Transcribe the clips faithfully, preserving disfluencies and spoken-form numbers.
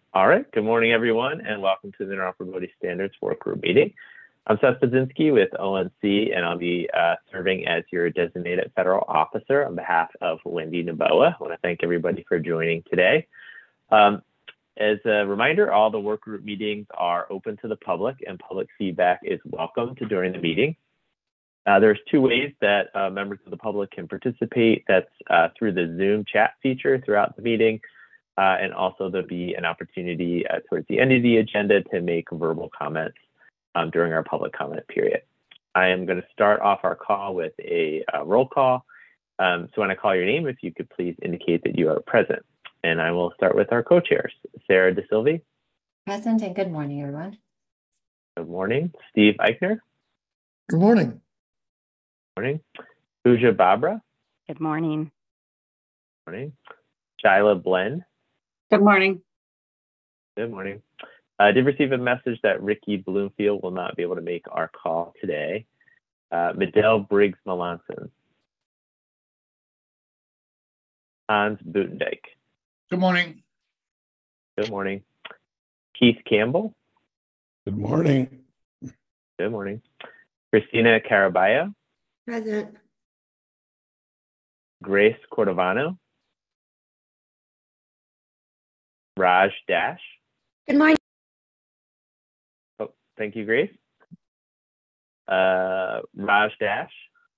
All right, good morning, everyone, and welcome to the Interoperability Standards Work Group meeting. I'm Seth Budzinski with O N C, and I'll be uh, serving as your designated federal officer on behalf of Wendy Noboa. I want to thank everybody for joining today. Um, as a reminder, all the work group meetings are open to the public, and public feedback is welcomed during the meeting. Uh, there's two ways that uh, members of the public can participate. That's uh, through the Zoom chat feature throughout the meeting. Uh, and also there'll be an opportunity uh, towards the end of the agenda to make verbal comments um, during our public comment period. I am going to start off our call with a uh, roll call. Um, so when I call your name, if you could please indicate that you are present. And I will start with our co-chairs. Sarah DeSilvi. Present, and good morning, everyone. Good morning. Steve Eichner. Good morning. Good morning. Pooja Babra. Good morning. Good morning. Shyla Blend. Good morning. Good morning. I did receive a message that Ricky Bloomfield will not be able to make our call today. Uh, Midell Briggs Melanson. Hans Buitendijk. Good morning. Good morning. Keith Campbell. Good morning. Good morning. Christina Caraballo. Present. Grace Cordovano. Raj Dash. Good morning. Oh, thank you, Grace. Uh, Raj Dash.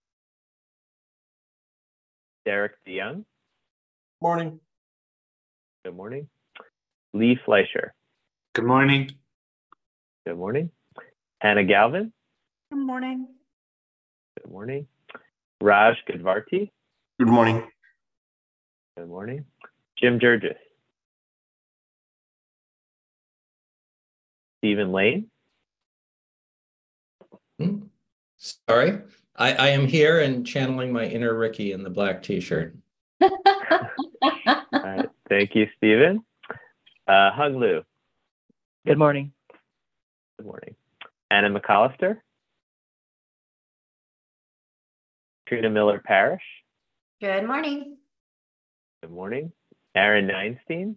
Derek DeYoung. Morning. Good morning. Lee Fleischer. Good morning. Good morning. Hannah Galvin. Good morning. Good morning. Raj Gadvarti. Good morning. Good morning. Jim Jurgis. Stephen Lane. Hmm? Sorry, I, I am here and channeling my inner Ricky in the black t-shirt. All right, thank you, Stephen. Uh, Hung Liu. Good morning. Good morning. Anna McAllister. Trina Miller Parrish. Good morning. Good morning. Aaron Neinstein.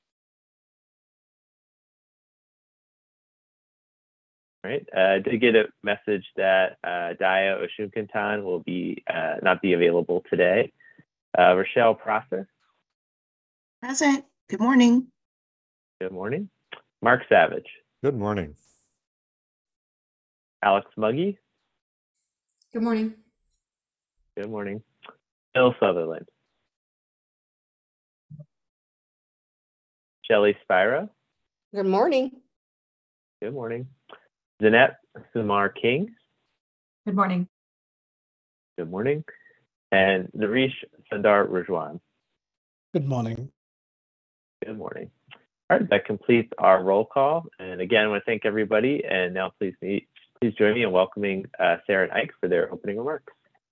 Right. Uh, I did get a message that uh, Daya Oshunkantan will be uh, not be available today. Uh, Rochelle Prosser. Present. Good morning. Good morning. Mark Savage. Good morning. Alex Muggy. Good morning. Good morning. Bill Sutherland. Shelley Spiro. Good morning. Good morning. Zanette Sumar King. Good morning. Good morning. And Naresh Sundar Rajwan. Good morning. Good morning. All right, that completes our roll call. And again, I want to thank everybody. And now please meet, please join me in welcoming uh, Sarah and Ike for their opening remarks.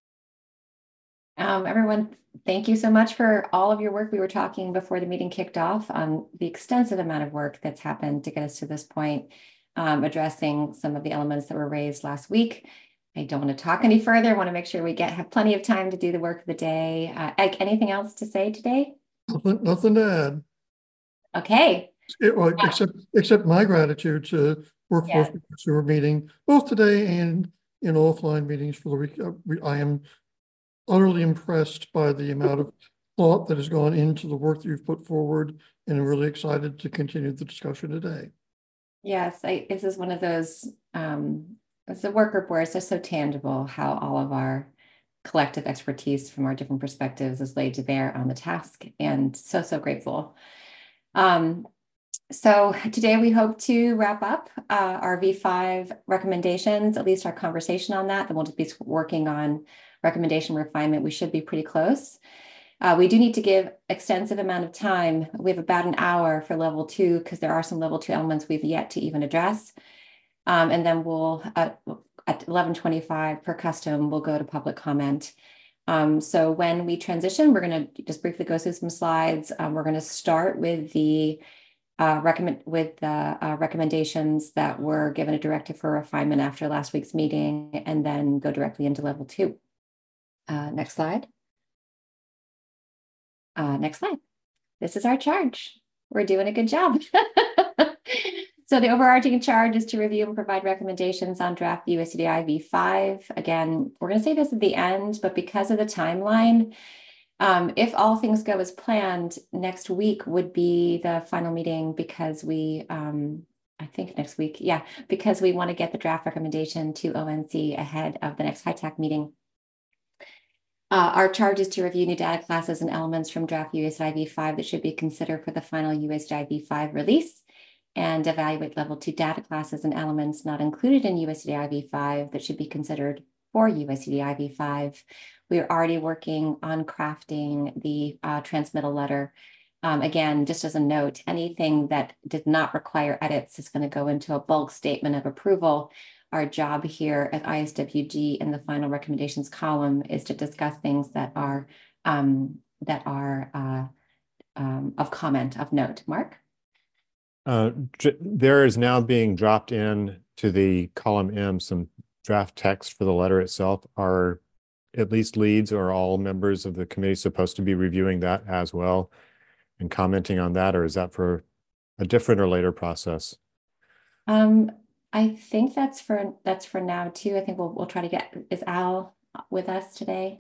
Um, everyone, thank you so much for all of your work. We were talking before the meeting kicked off on the extensive amount of work that's happened to get us to this point, um, addressing some of the elements that were raised last week. I don't want to talk any further. I want to make sure we get have plenty of time to do the work of the day. Uh, Ike, anything else to say today? Nothing, nothing to add. Okay. It, well, yeah. except except my gratitude to Workforce Yeah. Consumer meeting, both today and in offline meetings for the week. I am utterly impressed by the amount of thought that has gone into the work that you've put forward, and I'm really excited to continue the discussion today. Yes, I, this is one of those, um, it's a work group where it's just so tangible how all of our collective expertise from our different perspectives is laid to bear on the task, and so, so grateful. Um, so today we hope to wrap up uh, our V five recommendations, at least our conversation on that. Then we'll just be working on recommendation refinement. We should be pretty close. Uh, we do need to give extensive amount of time. We have about an hour for level two because there are some level two elements we've yet to even address. Um, and then we'll, uh, at eleven twenty-five per custom, we'll go to public comment. Um, so when we transition, we're going to just briefly go through some slides. Um, we're going to start with the uh, recommend with the uh, recommendations that were given a directive for refinement after last week's meeting, and then go directly into level two. Uh, next slide. Uh, next slide. This is our charge. We're doing a good job. So the overarching charge is to review and provide recommendations on draft U S C D I V five. Again, we're going to say this at the end, but because of the timeline, um, if all things go as planned, next week would be the final meeting because we, um, I think next week, yeah, because we want to get the draft recommendation to O N C ahead of the next H I TAC meeting. Uh, our charge is to review new data classes and elements from draft U S D I V five that should be considered for the final U S D I V five release, and evaluate level two data classes and elements not included in U S D I V five that should be considered for U S D I V five. We are already working on crafting the uh, transmittal letter. Um, again, just as a note, anything that did not require edits is going to go into a bulk statement of approval. Our job here at I S W G in the final recommendations column is to discuss things that are um, that are uh, um, of comment, of note. Mark? Uh, there is now being dropped in to the column M some draft text for the letter itself. Are at least leads or all members of the committee supposed to be reviewing that as well and commenting on that, or is that for a different or later process? Um, I think that's for that's for now too. I think we'll we'll try to get, is Al with us today?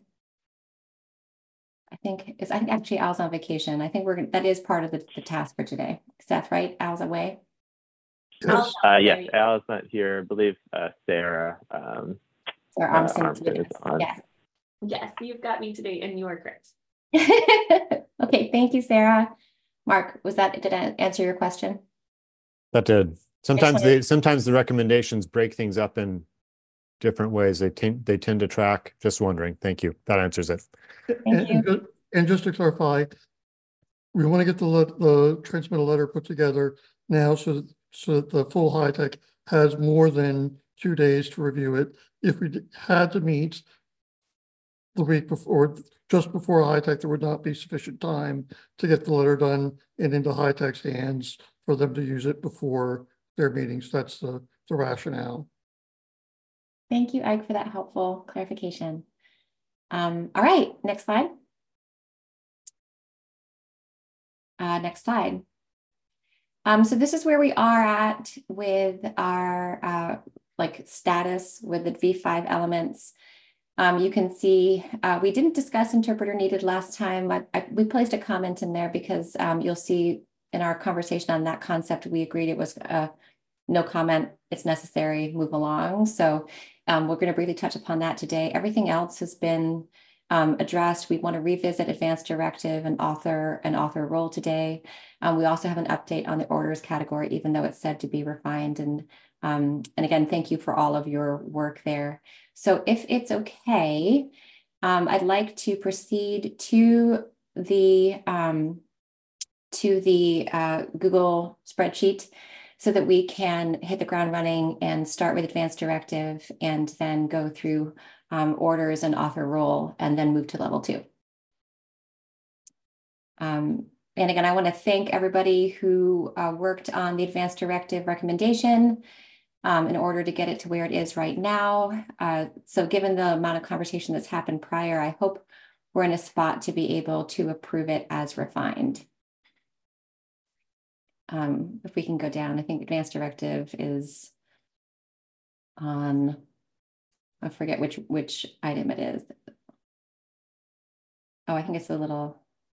I think is I think actually Al's on vacation. I think we're gonna, that is part of the, the task for today. Seth, right? Al's away. Yes. Uh, yes, Al is not here. I believe uh, Sarah. Um, Or uh, Armstrong. Armstrong is on. Yes. Yes, you've got me today, and you are correct. Okay, thank you, Sarah. Mark, was that, did I answer your question? That did. Sometimes wanted- they sometimes the recommendations break things up in different ways. They tend they tend to track. Just wondering. Thank you. That answers it. And, and ju- and just to clarify, we want to get the let- the transmittal letter put together now so that, so that the full H I TAC has more than two days to review it. If we d- had to meet the week before, just before H I TAC, there would not be sufficient time to get the letter done and into H I TAC's hands for them to use it before their meetings. That's the, the rationale. Thank you, Ike, for that helpful clarification. Um, all right, next slide. Uh, next slide. Um, so this is where we are at with our uh, like status with the V five elements. Um, you can see uh, we didn't discuss interpreter needed last time. I, I, we placed a comment in there because um, you'll see in our conversation on that concept, we agreed it was uh, no comment, it's necessary, move along. So um, we're going to briefly touch upon that today. Everything else has been um, addressed. We want to revisit advanced directive and author and author role today. Um, we also have an update on the orders category, even though it's said to be refined. And, um, and again, thank you for all of your work there. So if it's okay, um, I'd like to proceed to the um, to the uh, Google spreadsheet so that we can hit the ground running and start with advanced directive and then go through um, orders and author role and then move to level two. Um, and again, I want to thank everybody who uh, worked on the advanced directive recommendation um, in order to get it to where it is right now. Uh, so given the amount of conversation that's happened prior, I hope we're in a spot to be able to approve it as refined. Um, if we can go down, I think advanced directive is on, I forget which which item it is. Oh, I think it's a little.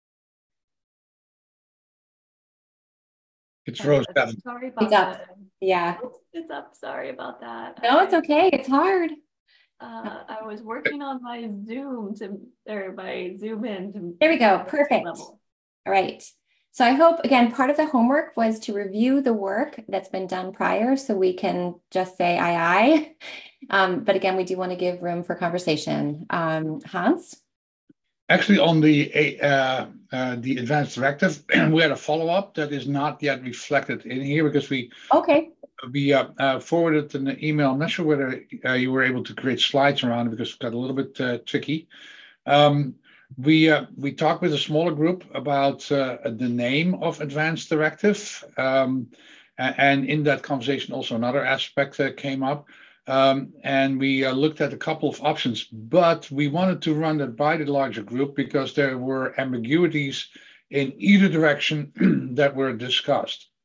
It's row seven. Sorry about It's up. that. Yeah. It's up. Sorry about that. No, it's I, okay. It's hard. Uh, I was working on my Zoom to, or my Zoom in. To There we go. Perfect. level. All right. So I hope, again, part of the homework was to review the work that's been done prior so we can just say aye, aye. Um, but again, we do want to give room for conversation. Um, Hans? Actually, on the uh, uh, the advanced directive, we had a follow-up that is not yet reflected in here because we Okay. we uh, uh, forwarded an email. I'm not sure whether uh, you were able to create slides around it because it got a little bit uh, tricky. Um, we uh, we talked with a smaller group about uh, the name of advanced directive, um, and in that conversation also another aspect uh, came up. Um, and we uh, looked at a couple of options, but we wanted to run that by the larger group because there were ambiguities in either direction that were discussed.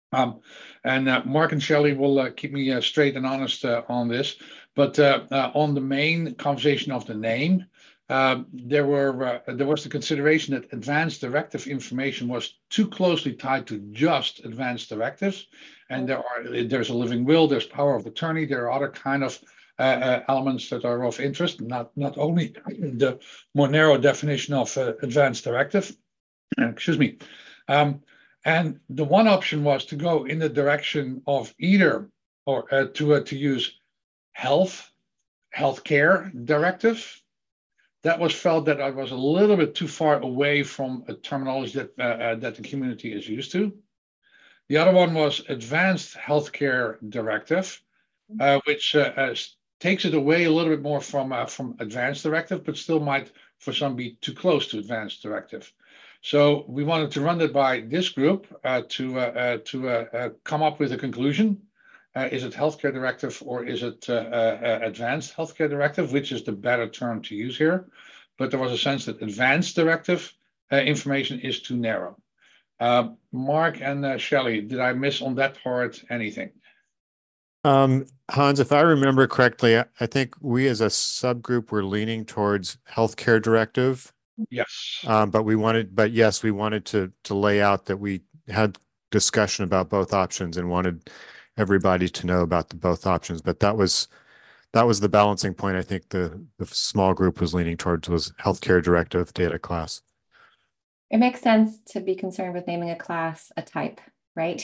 Um, and uh, Mark and Shelley will uh, keep me uh, straight and honest uh, on this. But uh, uh, on the main conversation of the name, uh, there were uh, there was the consideration that advanced directive information was too closely tied to just advanced directives, and there are there's a living will, there's power of attorney, there are other kind of uh, uh, elements that are of interest, not not only the more narrow definition of uh, advanced directive. Excuse me. Um, and the one option was to go in the direction of either or uh, to uh, to use health, healthcare directive. That was felt that I was a little bit too far away from a terminology that uh, uh, that the community is used to. The other one was advanced healthcare directive, uh, which uh, uh, takes it away a little bit more from uh, from advanced directive, but still might for some be too close to advanced directive. So we wanted to run it by this group uh, to uh, uh, to uh, uh, come up with a conclusion. Uh, is it healthcare directive or is it uh, uh, advanced healthcare directive, which is the better term to use here? But there was a sense that advanced directive uh, information is too narrow. Uh, Mark and uh, Shelley, did I miss on that part anything? Um, Hans, if I remember correctly, I, I think we as a subgroup were leaning towards healthcare directive. Yes. Um, but we wanted, but yes, we wanted to to lay out that we had discussion about both options and wanted everybody to know about the both options. But that was that was the balancing point. I think the the small group was leaning towards was healthcare directive data class. It makes sense to be concerned with naming a class a type, right?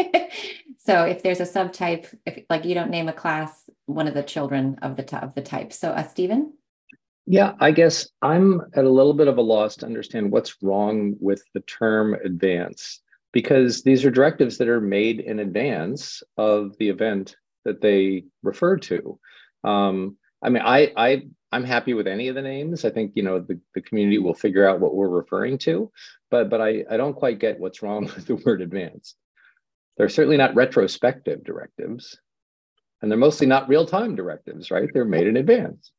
So if there's a subtype, if like you don't name a class one of the children of the of the type. So, uh, Stephen. Yeah, I guess I'm at a little bit of a loss to understand what's wrong with the term advance, because these are directives that are made in advance of the event that they refer to. Um, I mean, I, I, I'm happy with any of the names. I think, you know, the, the community will figure out what we're referring to, but, but I, I don't quite get what's wrong with the word advance. They're certainly not retrospective directives, and they're mostly not real-time directives, right? They're made in advance.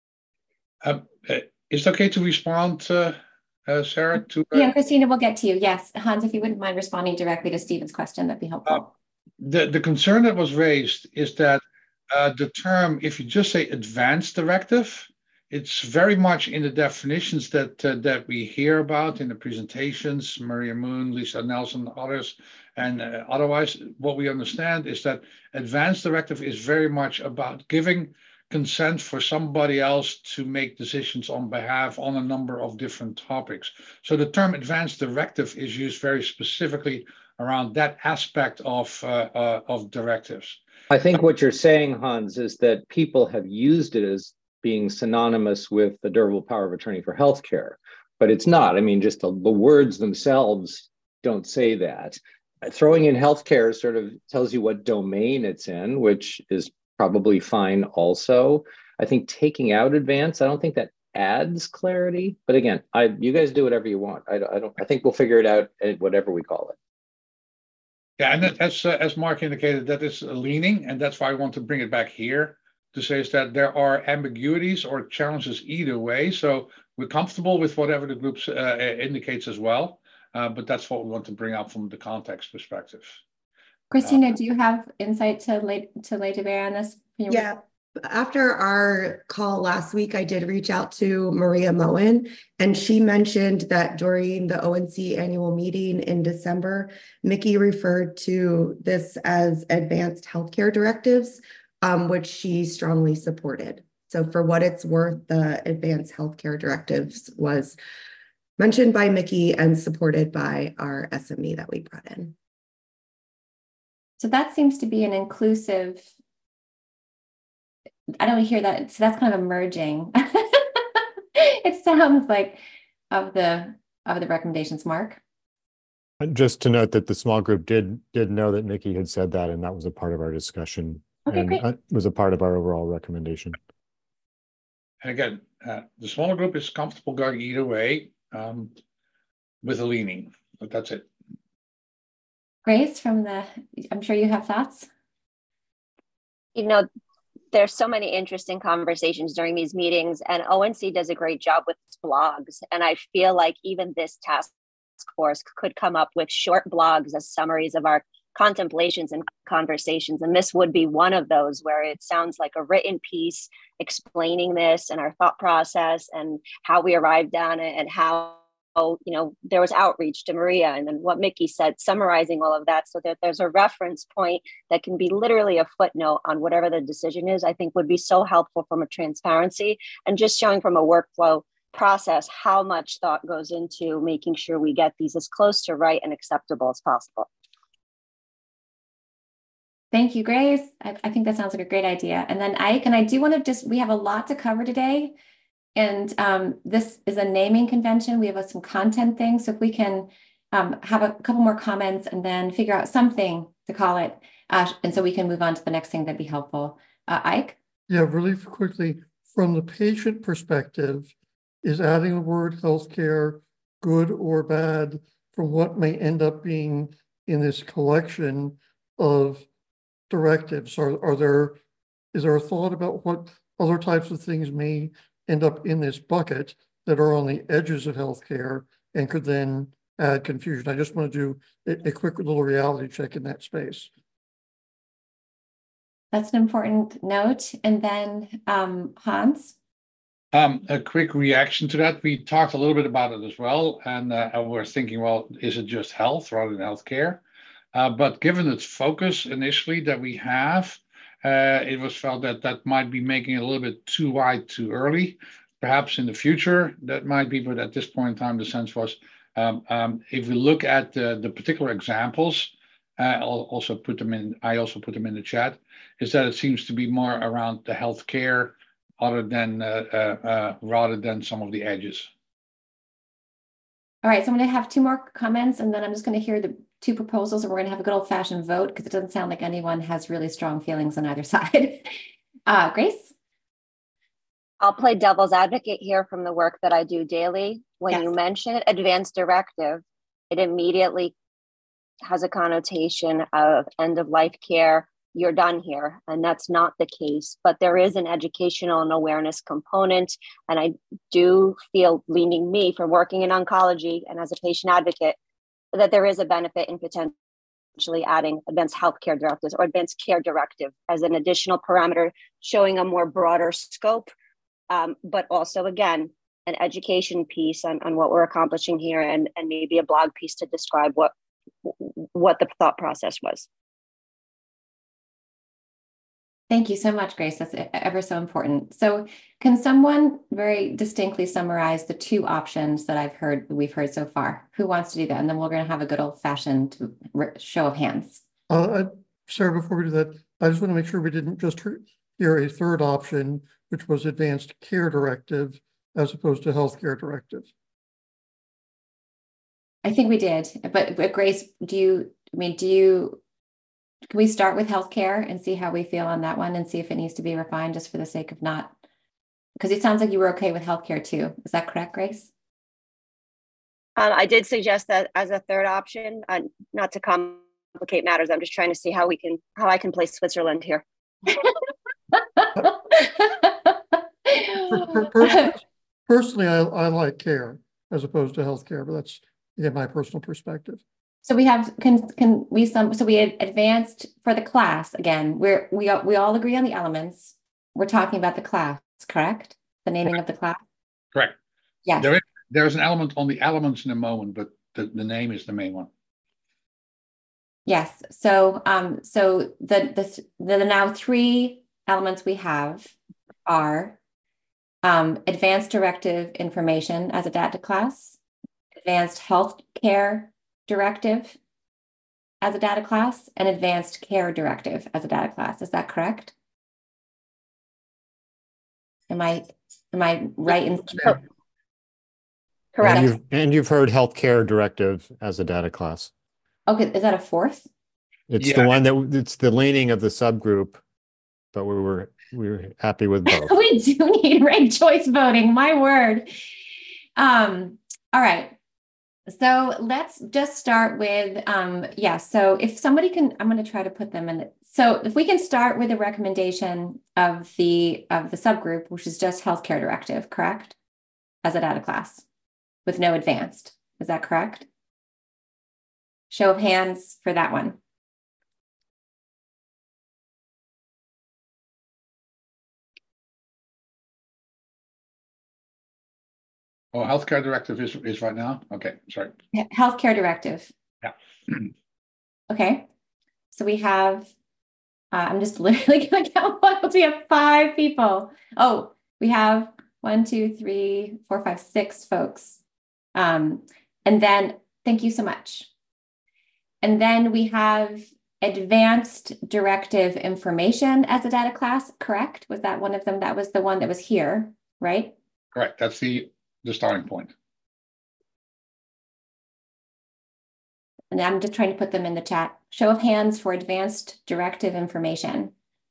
Um, is it okay to respond, uh, uh, Sarah? To uh, yeah, Christina, we'll get to you. Yes, Hans, if you wouldn't mind responding directly to Stephen's question, that'd be helpful. Uh, the the concern that was raised is that uh, the term, if you just say advanced directive, it's very much in the definitions that uh, that we hear about in the presentations, Maria Moon, Lisa Nelson, others, and uh, otherwise, what we understand is that advanced directive is very much about giving consent for somebody else to make decisions on behalf on a number of different topics. So the term advanced directive is used very specifically around that aspect of uh, uh, of directives. I think what you're saying, Hans, is that people have used it as being synonymous with the durable power of attorney for healthcare, but it's not. I mean, just the, the words themselves don't say that. Throwing in healthcare sort of tells you what domain it's in, which is probably fine also. I think taking out advance, I don't think that adds clarity. But again, I you guys do whatever you want. I, I don't. I think we'll figure it out at whatever we call it. Yeah, and that, as uh, as Mark indicated, that is a leaning, and that's why I want to bring it back here to say is that there are ambiguities or challenges either way. So we're comfortable with whatever the group uh, indicates as well. Uh, but that's what we want to bring up from the context perspective. Christina, do you have insight to lay to lay to bear on this? Yeah. After our call last week, I did reach out to Maria Moen, and she mentioned that during the O N C annual meeting in December, Mickey referred to this as advanced healthcare directives, um, which she strongly supported. So for what it's worth, the advanced healthcare directives was mentioned by Mickey and supported by our S M E that we brought in. So that seems to be an inclusive, I don't hear that. So that's kind of emerging. It sounds like of the of the recommendations, Mark. Just to note that the small group did did know that Nikki had said that, and that was a part of our discussion. Okay, and great. uh, was a part of our overall recommendation. And again, uh, the smaller group is comfortable going either way um, with a leaning, but that's it. Grace, from the, I'm sure you have thoughts. You know, there's so many interesting conversations during these meetings, and O N C does a great job with its blogs. And I feel like even this task force could come up with short blogs as summaries of our contemplations and conversations. And this would be one of those where it sounds like a written piece explaining this and our thought process and how we arrived on it and how, you know, there was outreach to Maria and then what Mickey said, summarizing all of that so that there's a reference point that can be literally a footnote on whatever the decision is, I think would be so helpful from a transparency and just showing from a workflow process how much thought goes into making sure we get these as close to right and acceptable as possible. Thank you, Grace. I, I think that sounds like a great idea. And then Ike, and I do want to just, we have a lot to cover today. And um, this is a naming convention. We have some content things. So if we can um, have a couple more comments and then figure out something to call it. Uh, and so we can move on to the next thing, that'd be helpful. Uh, Ike? Yeah, really quickly, from the patient perspective, is adding the word healthcare good or bad from what may end up being in this collection of directives? Are, are there, is there a thought about what other types of things may end up in this bucket that are on the edges of healthcare and could then add confusion? I just want to do a, a quick little reality check in that space. That's an important note. And then um, Hans? Um, a quick reaction to that. We talked a little bit about it as well. And uh, we're thinking, well, is it just health rather than healthcare? Uh, but given its focus initially that we have, uh, it was felt that that might be making it a little bit too wide too early. Perhaps in the future that might be, but at this point in time, the sense was, um, um, if we look at the, the particular examples, uh, I'll also put them in, I also put them in the chat, is that it seems to be more around the healthcare other than, uh, uh, uh, rather than some of the edges. All right, so I'm going to have two more comments and then I'm just going to hear the two proposals and we're going to have a good old fashioned vote because it doesn't sound like anyone has really strong feelings on either side. uh, Grace? I'll play devil's advocate here from the work that I do daily. When Yes. you mention advanced directive, it immediately has a connotation of end of life care. You're done here. And that's not the case, but there is an educational and awareness component. And I do feel, leaning me from working in oncology and as a patient advocate, that there is a benefit in potentially adding advanced healthcare directives or advanced care directive as an additional parameter, showing a more broader scope, um, but also, again, an education piece on, on what we're accomplishing here and, and maybe a blog piece to describe what, what the thought process was. Thank you so much, Grace. That's ever so important. So can someone very distinctly summarize the two options that I've heard, we've heard so far? Who wants to do that? And then we're going to have a good old fashioned show of hands. Uh, I, Sarah, before we do that, I just want to make sure we didn't just hear a third option, which was advanced care directive as opposed to healthcare directive. I think we did, but, but Grace, do you, I mean, do you, can we start with healthcare and see how we feel on that one and see if it needs to be refined just for the sake of not, because it sounds like you were okay with healthcare too. Is that correct, Grace? Um, I did suggest that as a third option, uh, not to complicate matters. I'm just trying to see how we can, how I can play Switzerland here. Personally, I, I like care as opposed to healthcare, but that's, again, my personal perspective. So we have, can, can we some, so we had advanced for the class again, we're, we, we all agree on the elements. We're talking about the class, correct? The naming correct. Of the class? Correct. Yes. There is, there's an element on the elements in a moment, but the, the name is the main one. Yes. So, um, so the, the, the, the now three elements we have are um, advanced directive information as a data class, advanced health care directive as a data class, and advanced care directive as a data class. Is that correct? Am I am I right in correct? And you've, and you've heard healthcare directive as a data class. Okay, is that a fourth? It's yeah. the one that it's the leaning of the subgroup, but we were we were happy with both. We do need ranked choice voting. My word. Um. All right. So let's just start with, um, yeah, so if somebody can, I'm going to try to put them in. So if we can start with a recommendation of the, of the subgroup, which is just healthcare directive, correct? As a data class with no advanced. Is that correct? Show of hands for that one. Oh, healthcare directive is, is right now? Okay, sorry. Healthcare directive. Yeah. Okay. So we have, uh, I'm just literally going to count what we have five people. Oh, we have one, two, three, four, five, six folks. Um, and then, thank you so much. And then we have advanced directive information as a data class, correct? Was that one of them? That was the one that was here, right? Correct. That's the, the starting point. And I'm just trying to put them in the chat. Show of hands for advanced directive information.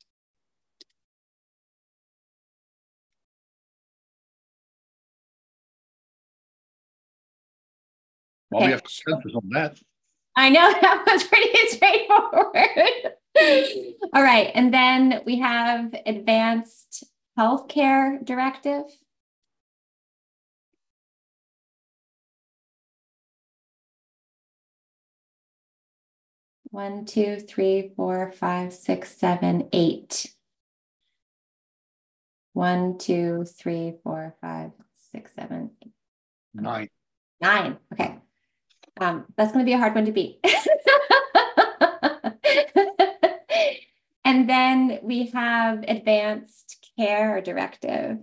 Well, Okay. we have consensus on that. I know that was pretty straightforward. All right. And then we have advanced healthcare directive. One, two, three, four, five, six, seven, eight. One, two, three, four, five, six, seven, eight. Nine. Nine. Okay. Um, that's going to be a hard one to beat. And then we have advanced care directive.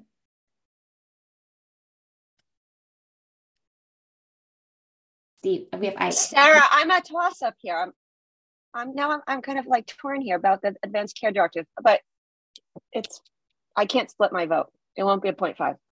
Steve, we have I. Sarah, I'm a toss up here. I'm, I'm now I'm, I'm kind of like torn here about the advanced care directive, but it's, I can't split my vote. It won't be a point five.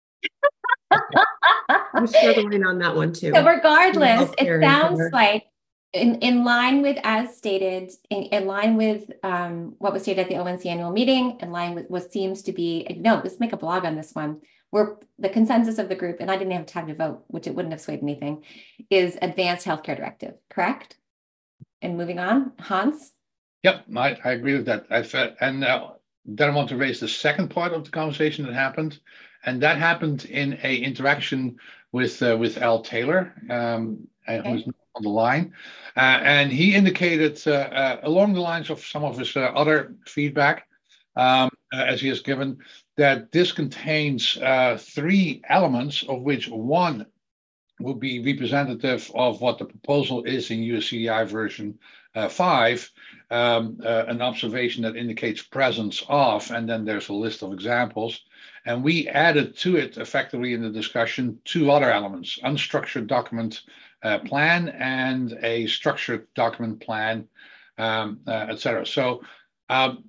I'm struggling on that one too. So regardless, it Healthcare sounds care. like in, in line with as stated, in, in line with um, what was stated at the O N C annual meeting, in line with what seems to be, no, let's make a blog on this one, where the consensus of the group, and I didn't have time to vote, which it wouldn't have swayed anything, is advanced healthcare directive, correct? And moving on, Hans? Yep, I, I agree with that. I've, uh, and uh, then I want to raise the second part of the conversation that happened. And that happened in a interaction with uh, with Al Taylor, um, okay. who's on the line. Uh, and he indicated uh, uh, along the lines of some of his uh, other feedback, um, uh, as he has given, that this contains uh, three elements, of which one would be representative of what the proposal is in U S C D I version uh, five, um, uh, an observation that indicates presence of, and then there's a list of examples. And we added to it effectively in the discussion two other elements, unstructured document uh, plan and a structured document plan, um, uh, et cetera. So um,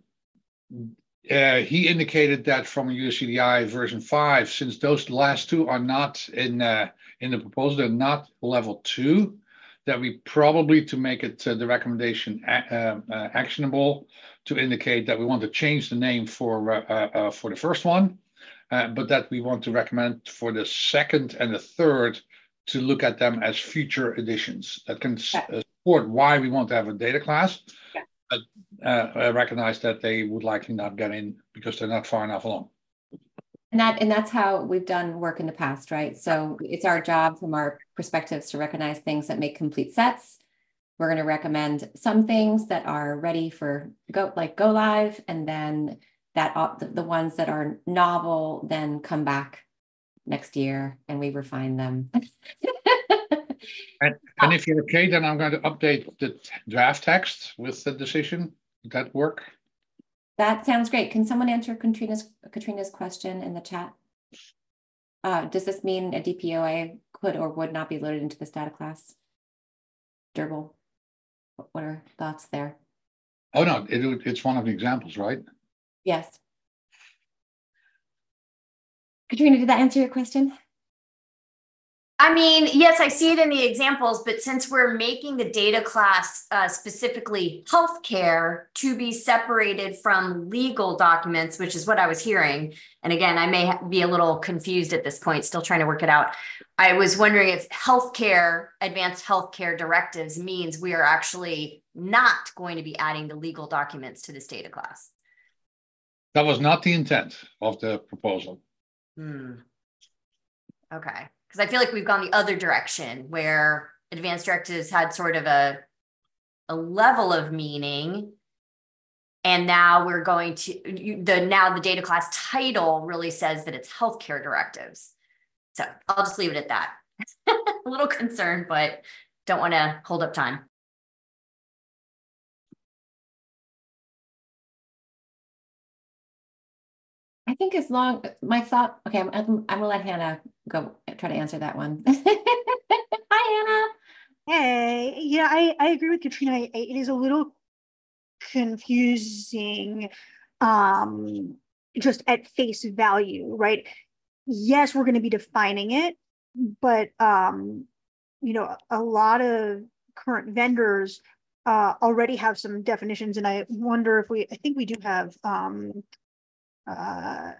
uh, he indicated that from U S C D I version five, since those last two are not in, uh, in the proposal, they're not level two, that we probably, to make it uh, the recommendation uh, uh, actionable, to indicate that we want to change the name for, uh, uh, for the first one. Uh, but that we want to recommend for the second and the third to look at them as future additions that can uh, support why we want to have a data class, yeah. but uh, I recognize that they would likely not get in because they're not far enough along. And that and that's how we've done work in the past, right? So it's our job from our perspectives to recognize things that make complete sets. We're going to recommend some things that are ready for go like go live, and then that uh, the, the ones that are novel then come back next year and we refine them. and, and if you're okay, then I'm going to update the draft text with the decision. Does that work? That sounds great. Can someone answer Katrina's Katrina's question in the chat? Uh, does this mean a D P O A could or would not be loaded into this data class? Durable. What are thoughts there? Oh no, it, it's one of the examples, right? Yes. Katrina, did that answer your question? I mean, yes, I see it in the examples, but since we're making the data class uh, specifically healthcare to be separated from legal documents, which is what I was hearing. And again, I may be a little confused at this point, still trying to work it out. I was wondering if healthcare, advanced healthcare directives means we are actually not going to be adding the legal documents to this data class. That was not the intent of the proposal. Hmm. Okay. Because I feel like we've gone the other direction where advanced directives had sort of a, a level of meaning. And now we're going to, the now the data class title really says that it's healthcare directives. So I'll just leave it at that. A little concerned, but don't want to hold up time. I think as long, my thought, okay, I'm, I'm, I'm gonna let Hannah go try to answer that one. Hi, Hannah. Hey, yeah, I, I agree with Katrina. I, it is a little confusing, um, just at face value, right? Yes, we're going to be defining it, but, um, you know, a lot of current vendors uh, already have some definitions, and I wonder if we, I think we do have, um, uh,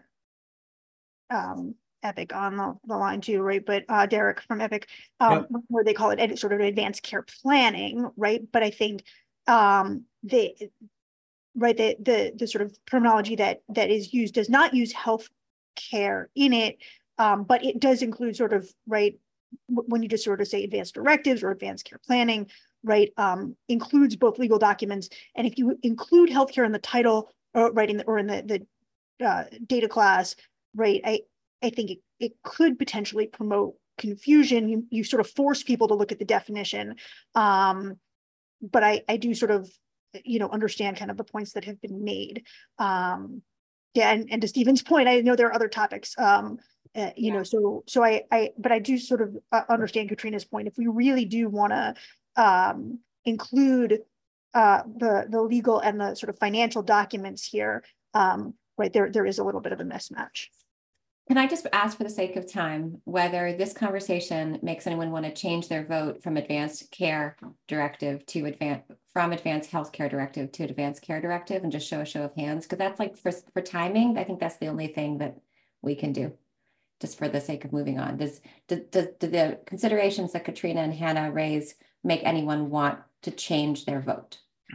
um, Epic on the, the line too, right? But uh, Derek from Epic, um, yep. where they call it ed- sort of advanced care planning, right? But I think um, the right the the the sort of terminology that that is used does not use health care in it, um, but it does include sort of right when you just sort of say advanced directives or advanced care planning, right? Um, includes both legal documents, and if you include healthcare in the title or right in the, or in the the uh, data class, right? I I think it, it could potentially promote confusion. You, you sort of force people to look at the definition. Um, but I, I do sort of, you know, understand kind of the points that have been made. Um, yeah, and, and to Stephen's point, I know there are other topics, um, uh, you yeah. know, so, so I, I, but I do sort of uh, understand Katrina's point. If we really do want to um, include uh, the, the legal and the sort of financial documents here, um, right, there, there is a little bit of a mismatch. Can I just ask for the sake of time, whether this conversation makes anyone want to change their vote from advanced care directive to advanced, from advanced healthcare directive to advanced care directive, and just show a show of hands? Because that's like for, for timing, I think that's the only thing that we can do just for the sake of moving on. Does, do, do, do the considerations that Katrina and Hannah raise make anyone want to change their vote?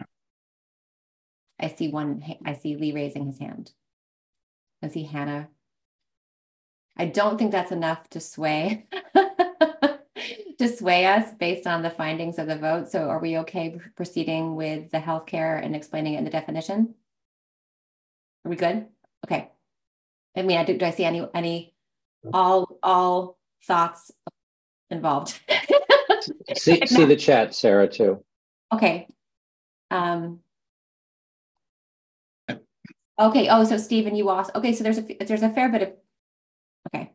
I see one, I see Lee raising his hand. I see Hannah. I don't think that's enough to sway to sway us based on the findings of the vote. So are we okay proceeding with the healthcare and explaining it in the definition? Are we good? Okay. I mean, I do, do I see any any all all thoughts involved? see see the chat, Sarah, too. Okay. Um. Okay. Oh, so Stephen, you also okay. So there's a there's a fair bit of. Okay.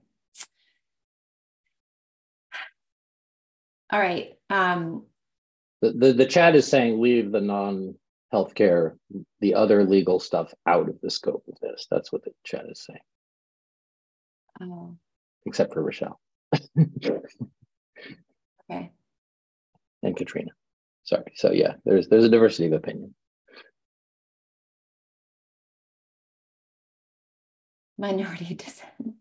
All right. Um, the, the, the chat is saying leave the non-healthcare, the other legal stuff out of the scope of this. That's what the chat is saying. Oh. Except for Rochelle. Okay. And Katrina. Sorry. So yeah, there's there's a diversity of opinion. Minority dissent.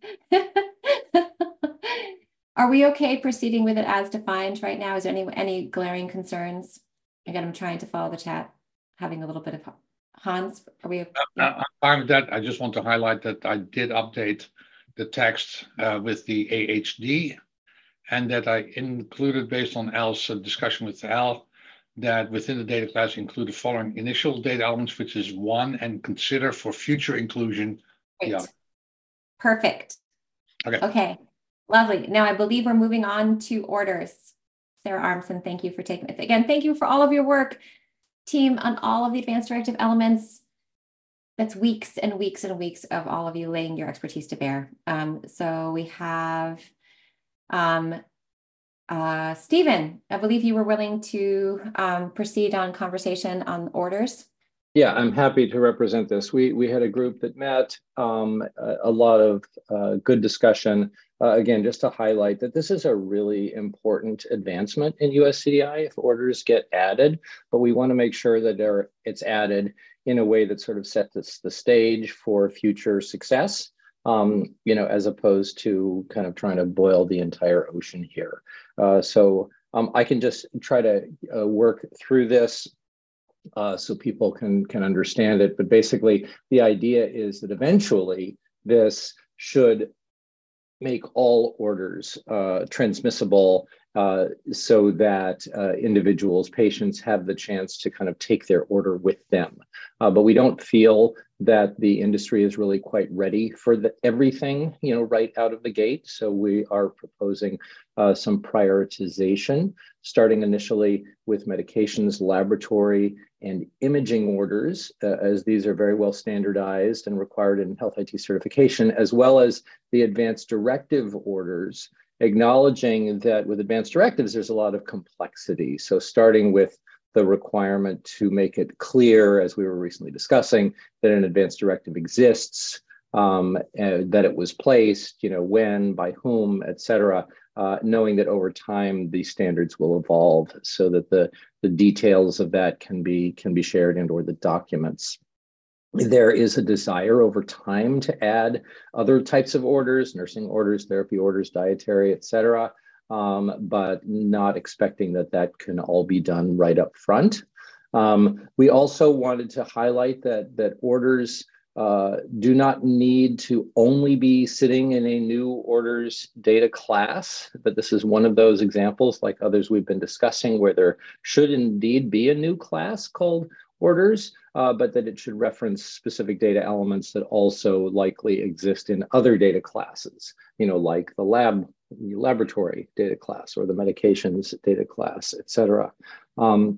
Are we okay proceeding with it as defined right now? Is there any any glaring concerns? Again, I'm trying to follow the chat, having a little bit of Hans. Are we? Okay? Uh, I'm fine with that. I just want to highlight that I did update the text uh, with the A H D, and that I included, based on Al's uh, discussion with Al, that within the data class include the following initial data elements, which is one, and consider for future inclusion. Great. The other. Perfect. Okay. Okay. Lovely. Now I believe we're moving on to orders. Sarah Armson, thank you for taking it. Again, thank you for all of your work, team, on all of the advanced directive elements. That's weeks and weeks and weeks of all of you laying your expertise to bear. Um, so we have um, uh, Stephen, I believe you were willing to um, proceed on conversation on orders. Yeah, I'm happy to represent this. We we had a group that met, um, a, a lot of uh, good discussion. Uh, again, just to highlight that this is a really important advancement in U S C D I if orders get added, but we want to make sure that they're, it's added in a way that sort of sets the stage for future success, um, you know, as opposed to kind of trying to boil the entire ocean here. Uh, so um, I can just try to uh, work through this Uh, so people can can understand it. But basically, the idea is that eventually this should make all orders uh, transmissible uh, so that uh, individuals, patients have the chance to kind of take their order with them. Uh, but we don't feel that the industry is really quite ready for the, everything, you know, right out of the gate. So we are proposing uh, some prioritization, starting initially with medications, laboratory, and imaging orders, uh, as these are very well standardized and required in health I T certification, as well as the advanced directive orders, acknowledging that with advanced directives, there's a lot of complexity. So starting with the requirement to make it clear, as we were recently discussing, that an advanced directive exists, um, that it was placed, you know, when, by whom, et cetera, uh, knowing that over time these standards will evolve so that the, the details of that can be, can be shared and or the documents. There is a desire over time to add other types of orders, nursing orders, therapy orders, dietary, et cetera. Um, but not expecting that that can all be done right up front. Um, we also wanted to highlight that, that orders uh, do not need to only be sitting in a new orders data class, but this is one of those examples, like others we've been discussing, where there should indeed be a new class called orders, uh, but that it should reference specific data elements that also likely exist in other data classes, you know, like the lab laboratory data class or the medications data class, et cetera. Um,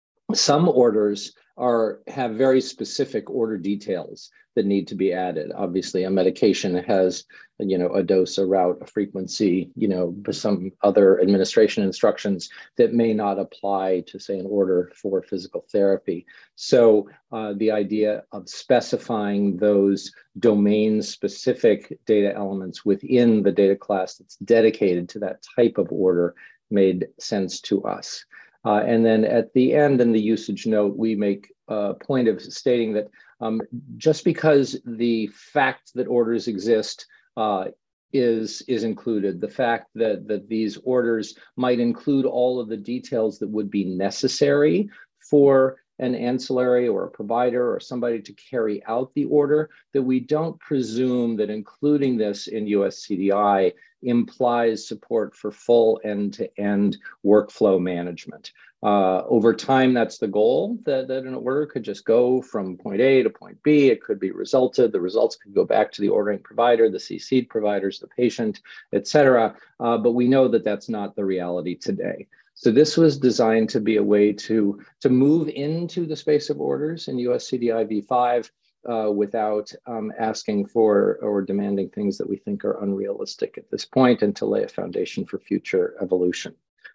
some orders are have very specific order details that need to be added. Obviously, a medication has, you know, a dose, a route, a frequency, you know, some other administration instructions that may not apply to, say, an order for physical therapy. So uh, the idea of specifying those domain-specific data elements within the data class that's dedicated to that type of order made sense to us. Uh, and then at the end in the usage note, we make a point of stating that um, just because the fact that orders exist uh, is, is included, the fact that, that these orders might include all of the details that would be necessary for an ancillary or a provider or somebody to carry out the order, that we don't presume that including this in U S C D I implies support for full end-to-end workflow management. Uh, over time, that's the goal, that, that an order could just go from point A to point B. It could be resulted. The results could go back to the ordering provider, the C C'd providers, the patient, et cetera. Uh, but we know that that's not the reality today. So this was designed to be a way to, to move into the space of orders in U S C D I v five uh, without um, asking for or demanding things that we think are unrealistic at this point, and to lay a foundation for future evolution.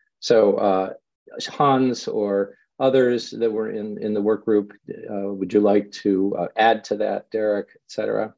So uh, Hans or others that were in, in the work group, uh, would you like to uh, add to that, Derek, et cetera?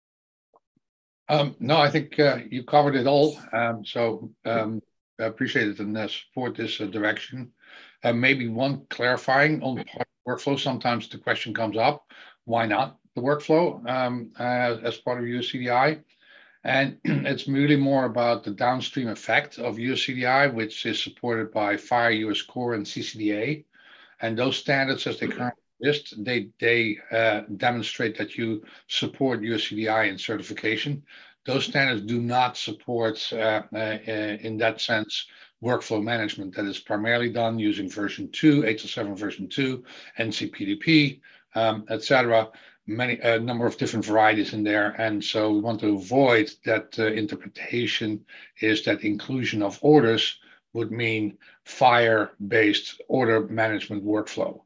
Um, no, I think uh, you covered it all. Um, so um, I appreciate it and uh, support this uh, direction. Uh, maybe one clarifying on part of workflow. Sometimes the question comes up, why not the workflow um, uh, as part of U S C D I? And it's really more about the downstream effect of U S C D I, which is supported by FHIR, U S Core, and C C D A. And those standards, as they currently exist, they, they uh, demonstrate that you support U S C D I in certification. Those standards do not support, uh, uh, in that sense, workflow management. That is primarily done using version two, eight oh seven version two, N C P D P, um, et cetera. Many a number of different varieties in there, and so we want to avoid that uh, interpretation is that inclusion of orders would mean FHIR-based order management workflow.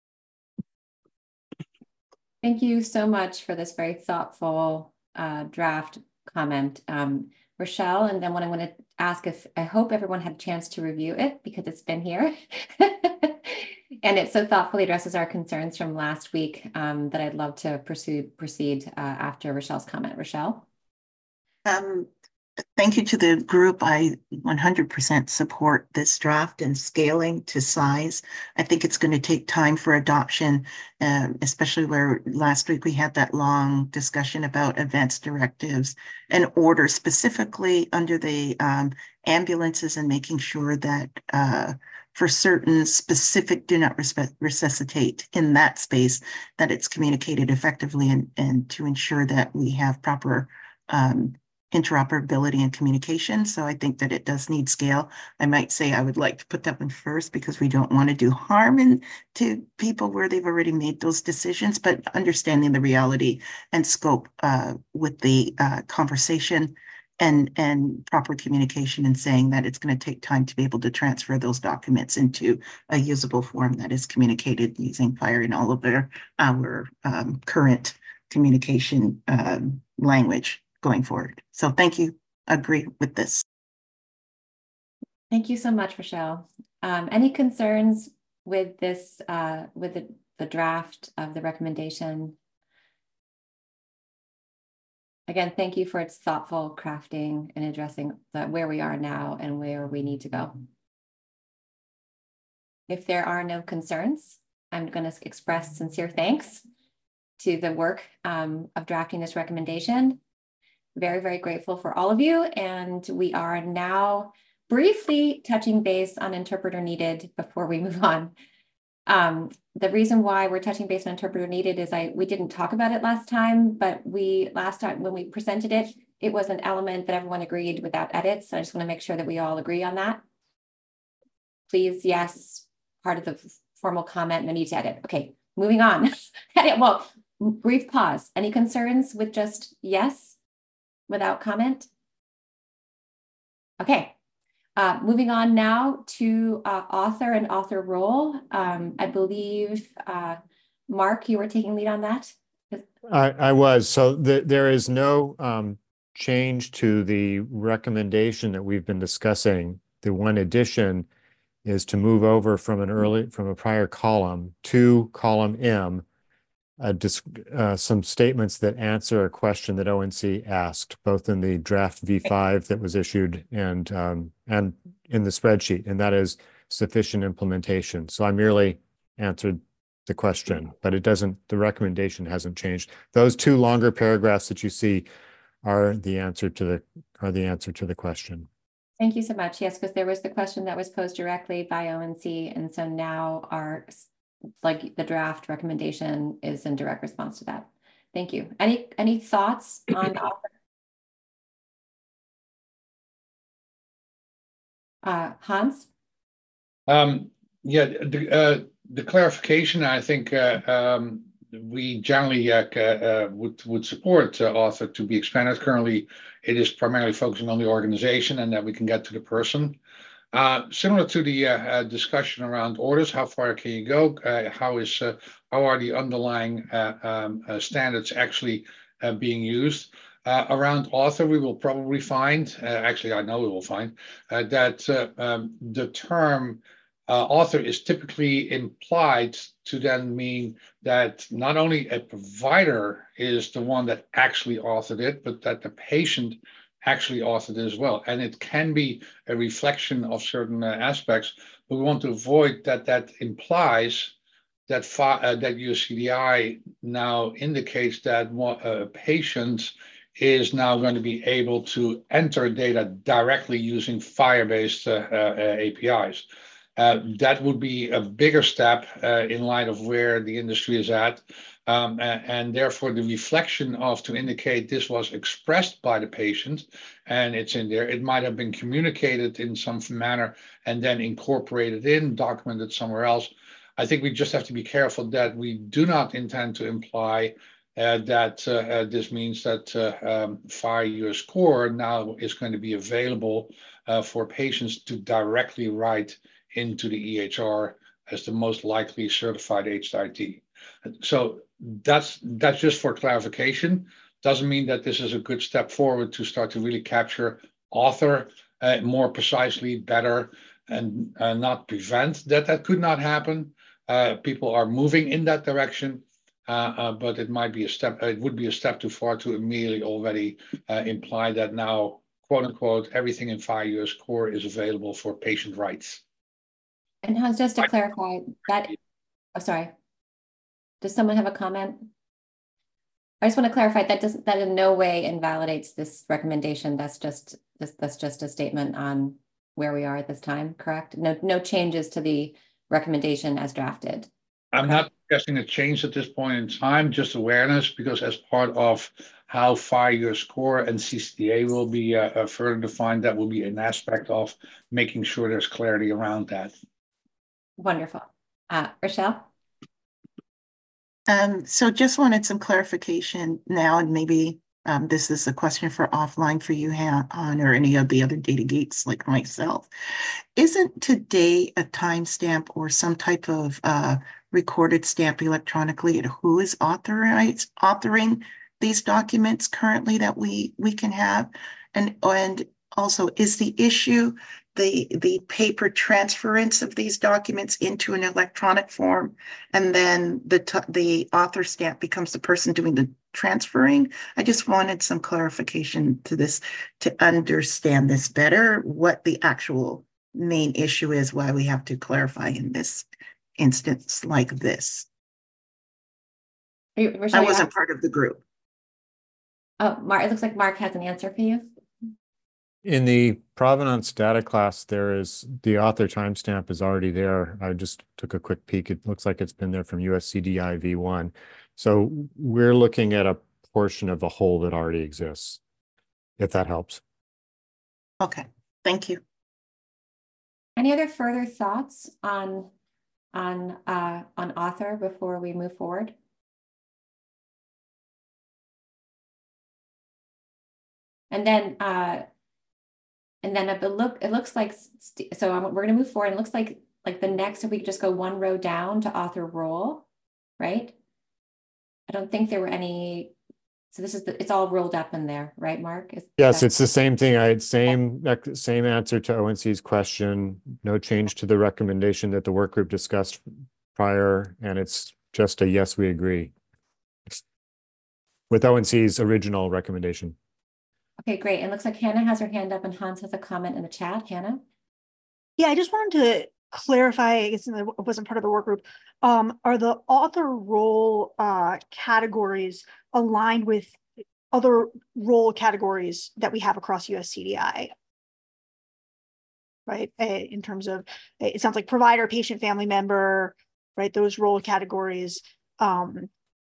Thank you so much for this very thoughtful uh, draft comment, um, Rochelle. And then what I'm going to ask, if I hope everyone had a chance to review it because it's been here. And it so thoughtfully addresses our concerns from last week um, that I'd love to pursue, proceed uh, after Rochelle's comment. Rochelle? Um, thank you to the group. I one hundred percent support this draft and scaling to size. I think it's going to take time for adoption, um, especially where last week we had that long discussion about advanced directives and orders, specifically under the um, ambulances, and making sure that uh, for certain specific do not resuscitate in that space, that it's communicated effectively, and, and to ensure that we have proper um, interoperability and communication. So I think that it does need scale. I might say I would like to put that one first because we don't want to do harm in, to people where they've already made those decisions, but understanding the reality and scope uh, with the uh, conversation and, and proper communication, and saying that it's going to take time to be able to transfer those documents into a usable form that is communicated using FHIR in all of their, our um, current communication um, language going forward. So thank you. Agree with this. Thank you so much, Rochelle. Um, any concerns with this, uh, with the, the draft of the recommendation? Again, thank you for its thoughtful crafting and addressing that where we are now and where we need to go. If there are no concerns, I'm going to express sincere thanks to the work um, of drafting this recommendation. Very, very grateful for all of you. And we are now briefly touching base on interpreter needed before we move on. Um, the reason why we're touching base on interpreter needed is I we didn't talk about it last time, but we last time when we presented it, it was an element that everyone agreed without edits. So I just want to make sure that we all agree on that. Please, yes, part of the formal comment, no need to edit. Okay, moving on. Well, brief pause. Any concerns with just yes? Without comment? Okay, uh, moving on now to uh, author and author role. Um, I believe, uh, Mark, you were taking lead on that? I, I was. So the, there is no um, change to the recommendation that we've been discussing. The one addition is to move over from an early, from a prior column to column M, Uh, uh, some statements that answer a question that O N C asked, both in the draft V five that was issued and um, and in the spreadsheet, and that is sufficient implementation. So I merely answered the question, but it doesn't, the recommendation hasn't changed. Those two longer paragraphs that you see are the answer to the are the answer to the question. Thank you so much. Yes, because there was the question that was posed directly by O N C, and so now our like the draft recommendation is in direct response to that. Thank you. Any any thoughts on author? Uh, Hans? Um, yeah, the, uh, the clarification, I think uh, um, we generally uh, uh, would, would support uh, author to be expanded. Currently, it is primarily focusing on the organization and that we can get to the person. Uh, similar to the uh, uh, discussion around orders, how far can you go? Uh, how is uh, how are the underlying uh, um, uh, standards actually uh, being used? Uh, around author, we will probably find, uh, actually I know we will find, uh, that uh, um, the term uh, author is typically implied to then mean that not only a provider is the one that actually authored it, but that the patient actually authored it as well. And it can be a reflection of certain uh, aspects, but we want to avoid that that implies that uh, that U S C D I now indicates that a patient is now going to be able to enter data directly using FHIR-based uh, uh, A P Is. Uh, that would be a bigger step uh, in light of where the industry is at. Um, and, and therefore, the reflection of to indicate this was expressed by the patient and it's in there, it might have been communicated in some manner and then incorporated in, documented somewhere else. I think we just have to be careful that we do not intend to imply uh, that uh, uh, this means that uh, um, FHIR U S Core now is going to be available uh, for patients to directly write into the E H R as the most likely certified H I T. So that's that's just for clarification. Doesn't mean that this is a good step forward to start to really capture author uh, more precisely, better, and uh, not prevent that that could not happen. Uh, people are moving in that direction, uh, uh, but it might be a step. It would be a step too far to immediately already uh, imply that now, quote unquote, everything in FHIR U S Core is available for patient rights. And Hans, just to clarify that, oh, sorry. Does someone have a comment? I just want to clarify that doesn't that in no way invalidates this recommendation. That's just this, that's just a statement on where we are at this time, correct? No, no changes to the recommendation as drafted. I'm Okay. not suggesting a change at this point in time, just awareness, because as part of how far your score and C C D A will be uh, uh, further defined, that will be an aspect of making sure there's clarity around that. Wonderful. Uh, Rochelle? Um, so just wanted some clarification now, and maybe um, this is a question for offline for you, Han, or any of the other data geeks like myself. Isn't today a timestamp or some type of uh, recorded stamp electronically at who is authorized authoring these documents currently that we we can have? And and also, is the issue the the paper transference of these documents into an electronic form, and then the t the author stamp becomes the person doing the transferring? I just wanted some clarification to this to understand this better, what the actual main issue is, why we have to clarify in this instance like this. Are you, Rochelle, I you wasn't asked? part of the group. Oh, Mark, it looks like Mark has an answer for you. In the provenance data class, there is the author timestamp is already there. I just took a quick peek. It looks like it's been there from U S C D I V one. So we're looking at a portion of the whole that already exists, if that helps. Okay, thank you. Any other further thoughts on on uh, on author before we move forward? And then uh, and then it look it looks like so I'm, we're going to move forward. It looks like like the next, if we could just go one row down to author role, right? I don't think there were any. So this is the, it's all rolled up in there, right, Mark? Is, Yes, is it's the same thing. I had same same answer to O N C's question. No change to the recommendation that the work group discussed prior, and it's just a yes, we agree with O N C's original recommendation. Okay, great. It looks like Hannah has her hand up and Hans has a comment in the chat. Hannah? Yeah, I just wanted to clarify, I guess it wasn't part of the work group. Um, are the author role uh, categories aligned with other role categories that we have across U S C D I? Right, uh, in terms of, it sounds like provider, patient, family member, right? Those role categories, um,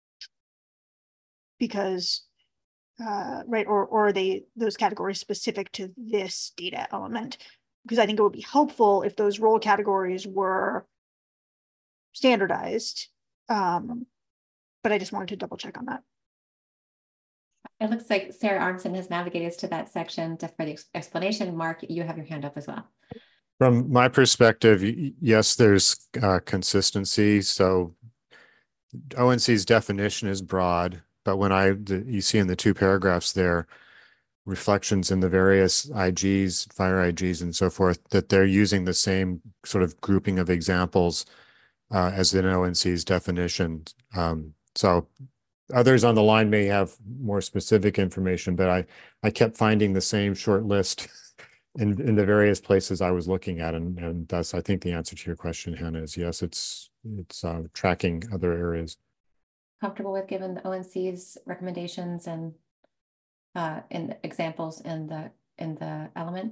because, uh, right, or, or are they those categories specific to this data element? Because I think it would be helpful if those role categories were standardized. Um, but I just wanted to double check on that. It looks like Sarah Arnson has navigated us to that section to, for the ex explanation. Mark, you have your hand up as well. From my perspective, yes, there's uh, consistency. So O N C's definition is broad, but when I, the, you see in the two paragraphs there, reflections in the various I Gs, fire I Gs and so forth, that they're using the same sort of grouping of examples uh, as in O N C's definition. Um, so others on the line may have more specific information, but I, I kept finding the same short list in, in the various places I was looking at. And, and thus, I think the answer to your question, Hannah, is yes, it's, it's uh, tracking other areas. Comfortable with given the O N C's recommendations and uh, in examples in the in the element?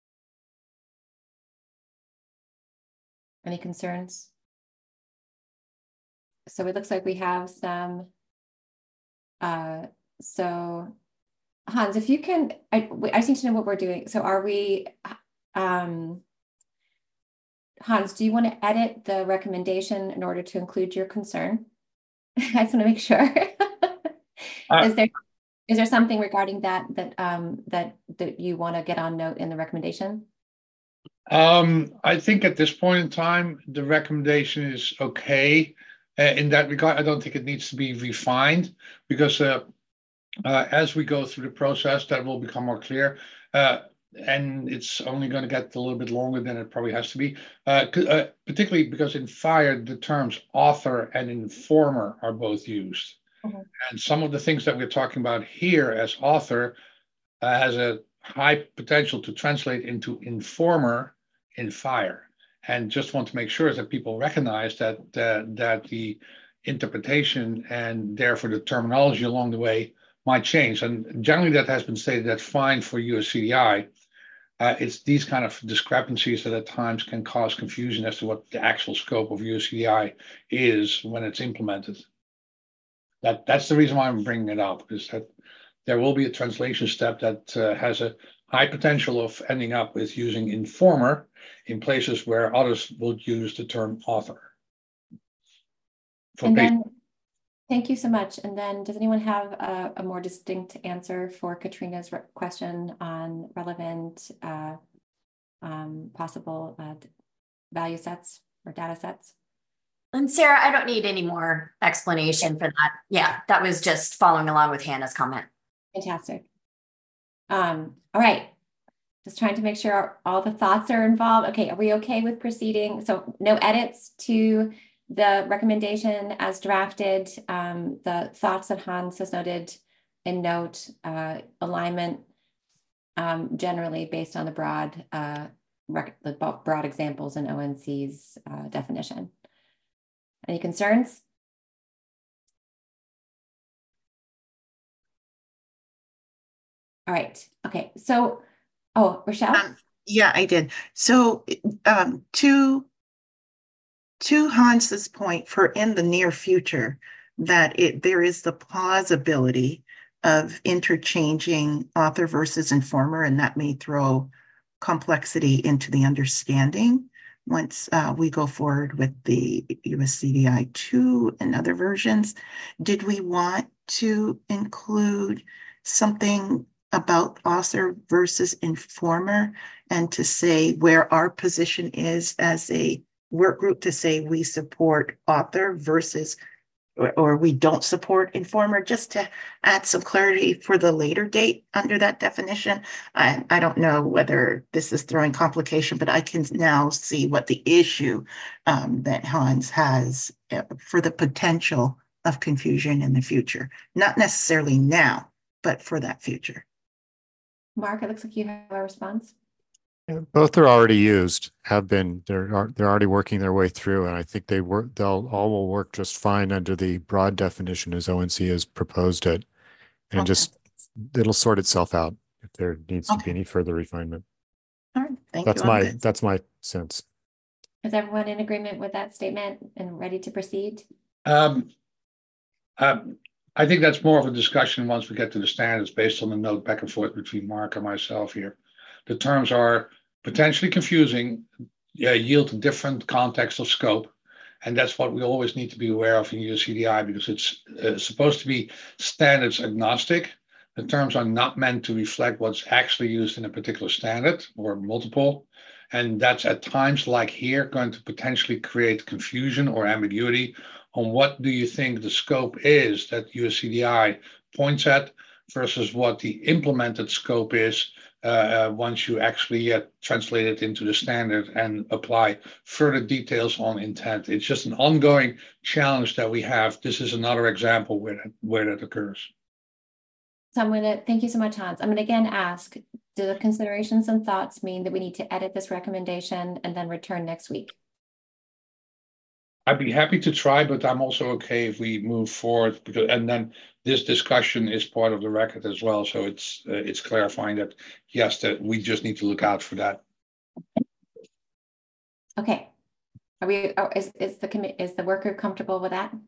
Any concerns? So it looks like we have some. Uh, so Hans, if you can, I, I just need to know what we're doing. So are we, um, Hans, do you want to edit the recommendation in order to include your concern? I just want to make sure. uh, Is there is there something regarding that that um that that you want to get on note in the recommendation? Um, I think at this point in time, the recommendation is okay. Uh, in that regard, I don't think it needs to be refined because uh, uh, as we go through the process, that will become more clear. Uh, and it's only going to get a little bit longer than it probably has to be, uh, uh, particularly because in FHIR, the terms author and informer are both used. Mm-hmm. And some of the things that we're talking about here as author uh, has a high potential to translate into informer in FHIR. And just want to make sure that people recognize that uh, that the interpretation and therefore the terminology along the way might change. And generally that has been stated, that's fine for U S C D I. Uh, it's these kind of discrepancies that at times can cause confusion as to what the actual scope of U S C D I is when it's implemented. That, that's the reason why I'm bringing it up, is that there will be a translation step that uh, has a high potential of ending up with using informer in places where others will use the term author. For and then, thank you so much. And then does anyone have a, a more distinct answer for Katrina's question on relevant uh, um, possible uh, value sets or data sets? And Sarah, I don't need any more explanation for that. Yeah, that was just following along with Hannah's comment. Fantastic. Um, all right. Just trying to make sure all the thoughts are involved. Okay, are we okay with proceeding? So no edits to the recommendation as drafted. Um, the thoughts that Hans has noted in note, uh, alignment um, generally based on the broad, uh, rec the broad examples in O N C's uh, definition. Any concerns? All right. Okay. So, oh, Rochelle? Um, yeah, I did. So um, to, to Hans's point, for in the near future, that it there is the plausibility of interchanging author versus informer, and that may throw complexity into the understanding once uh, we go forward with the U S C D I two and other versions. Did we want to include something about author versus informer, and to say where our position is as a work group, to say we support author versus or, or we don't support informer, just to add some clarity for the later date under that definition? I, I don't know whether this is throwing complication, but I can now see what the issue um, that Hans has uh, for the potential of confusion in the future. Not necessarily now, but for that future. Mark, it looks like you have a response. Yeah, both are already used, have been, they're, they're already working their way through, and I think they work, they'll all will work just fine under the broad definition as O N C has proposed it. And Okay. just, it'll sort itself out if there needs to Okay. be any further refinement. All right, thank That's you. I'm my, good. that's my sense. Is everyone in agreement with that statement and ready to proceed? Um, um, I think that's more of a discussion once we get to the standards based on the note back and forth between Mark and myself here. The terms are potentially confusing, uh, yield a different context of scope. And that's what we always need to be aware of in U S C D I, because it's uh, supposed to be standards agnostic. The terms are not meant to reflect what's actually used in a particular standard or multiple. And that's at times like here going to potentially create confusion or ambiguity on what do you think the scope is that U S C D I points at versus what the implemented scope is uh, uh, once you actually uh, translate it into the standard and apply further details on intent. It's just an ongoing challenge that we have. This is another example where that, where that occurs. So I'm going to, thank you so much, Hans. I'm going to again ask, do the considerations and thoughts mean that we need to edit this recommendation and then return next week? I'd be happy to try, but I'm also okay if we move forward, because and then this discussion is part of the record as well. So it's uh, it's clarifying that yes, that we just need to look out for that. Okay. Are we? Are, is is the commit? Is the work group comfortable with that?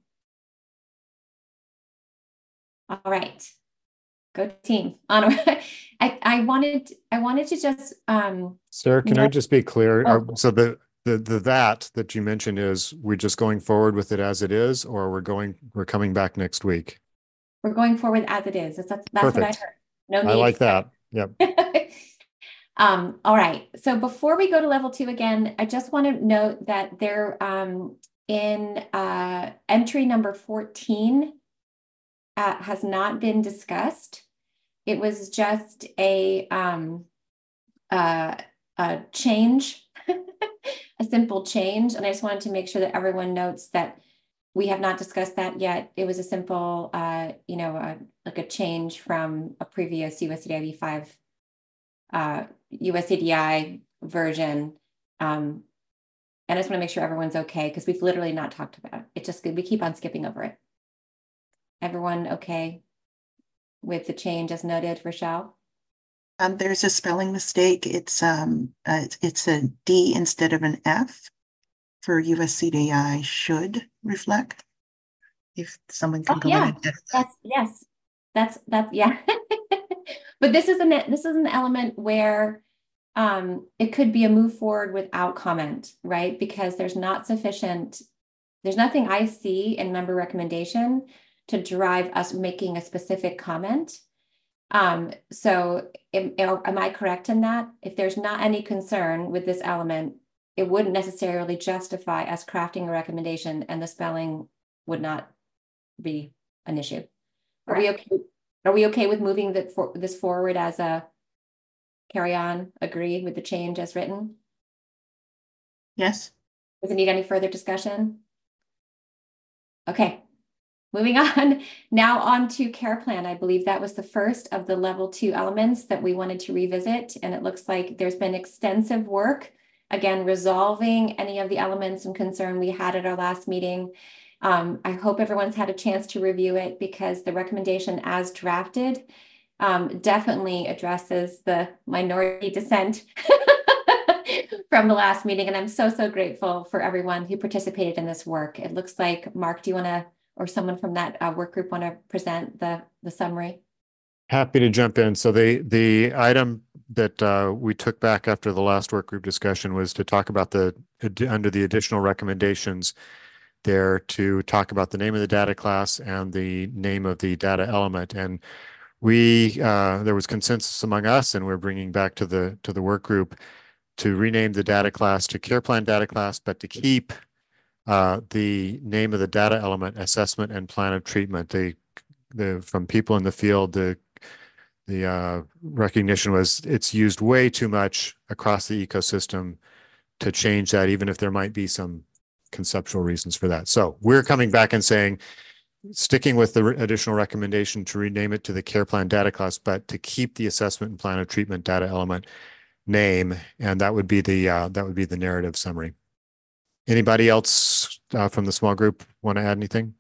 All right. Good team. On. I I wanted I wanted to just um. Sarah, can I just be clear? Oh. Are, so the The, the that that you mentioned is we're just going forward with it as it is, or we're going we're coming back next week? We're going forward as it is. That's, that's Perfect. what I heard. No need. I like that. Yep. um, all right. So before we go to level two again, I just want to note that there um, in uh, entry number fourteen uh, has not been discussed. It was just a, um, uh, a change. A simple change, and I just wanted to make sure that everyone notes that we have not discussed that yet. It was a simple, uh, you know, uh, like a change from a previous U S C D I v five uh, U S C D I version, um, and I just want to make sure everyone's okay because we've literally not talked about it. It just we keep on skipping over it. Everyone okay with the change as noted, Rochelle? Um, there's a spelling mistake. It's um, uh, it's, it's a D instead of an F for U S C D I should reflect. If someone can Oh, go yeah, in and edit that. that's, yes, that's, that's, yeah. But this is an, this is an element where um, it could be a move forward without comment, right? Because there's not sufficient, there's nothing I see in member recommendation to drive us making a specific comment. Um, so am, am I correct in that? If there's not any concern with this element, it wouldn't necessarily justify us crafting a recommendation and the spelling would not be an issue. Are we okay? Are we okay with moving that for this forward as a carry on, agree with the change as written? Yes. Does it need any further discussion? Okay, moving on. Now on to care plan. I believe that was the first of the level two elements that we wanted to revisit. And it looks like there's been extensive work, again, resolving any of the elements and concern we had at our last meeting. Um, I hope everyone's had a chance to review it because the recommendation as drafted um, definitely addresses the minority dissent from the last meeting. And I'm so, so grateful for everyone who participated in this work. It looks like, Mark, do you want to, or someone from that uh, work group want to present the, the summary? Happy to jump in. So the, the item that uh, we took back after the last work group discussion was to talk about the, under the additional recommendations there, to talk about the name of the data class and the name of the data element. And we, uh, there was consensus among us, and we're bringing back to the, to the work group to rename the data class to care plan data class, but to keep uh, the name of the data element, assessment and plan of treatment. The, the, from people in the field, the, the uh, recognition was it's used way too much across the ecosystem to change that, even if there might be some conceptual reasons for that. So we're coming back and saying, sticking with the additional recommendation to rename it to the care plan data class, but to keep the assessment and plan of treatment data element name, and that would be the uh, that would be the narrative summary. Anybody else uh, from the small group want to add anything?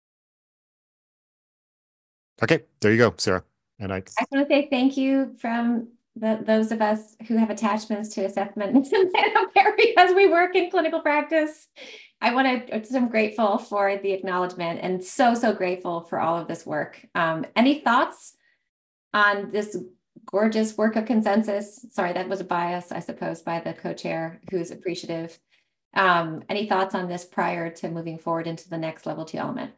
Okay, there you go, Sarah. And I, I just want to say thank you from the, those of us who have attachments to assessment and care because we work in clinical practice. I want to, I'm grateful for the acknowledgement and so, so grateful for all of this work. Um, any thoughts on this gorgeous work of consensus? Sorry, that was a bias, I suppose, by the co-chair who's appreciative. Um, any thoughts on this prior to moving forward into the next level two element?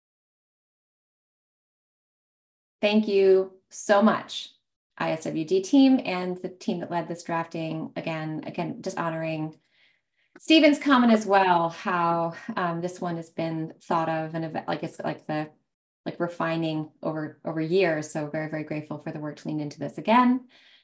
Thank you so much, I S W D team and the team that led this drafting. Again, again, just honoring Stephen's comment as well, how um, this one has been thought of and like it's like the like refining over over years. So very, very grateful for the work to lean into this again.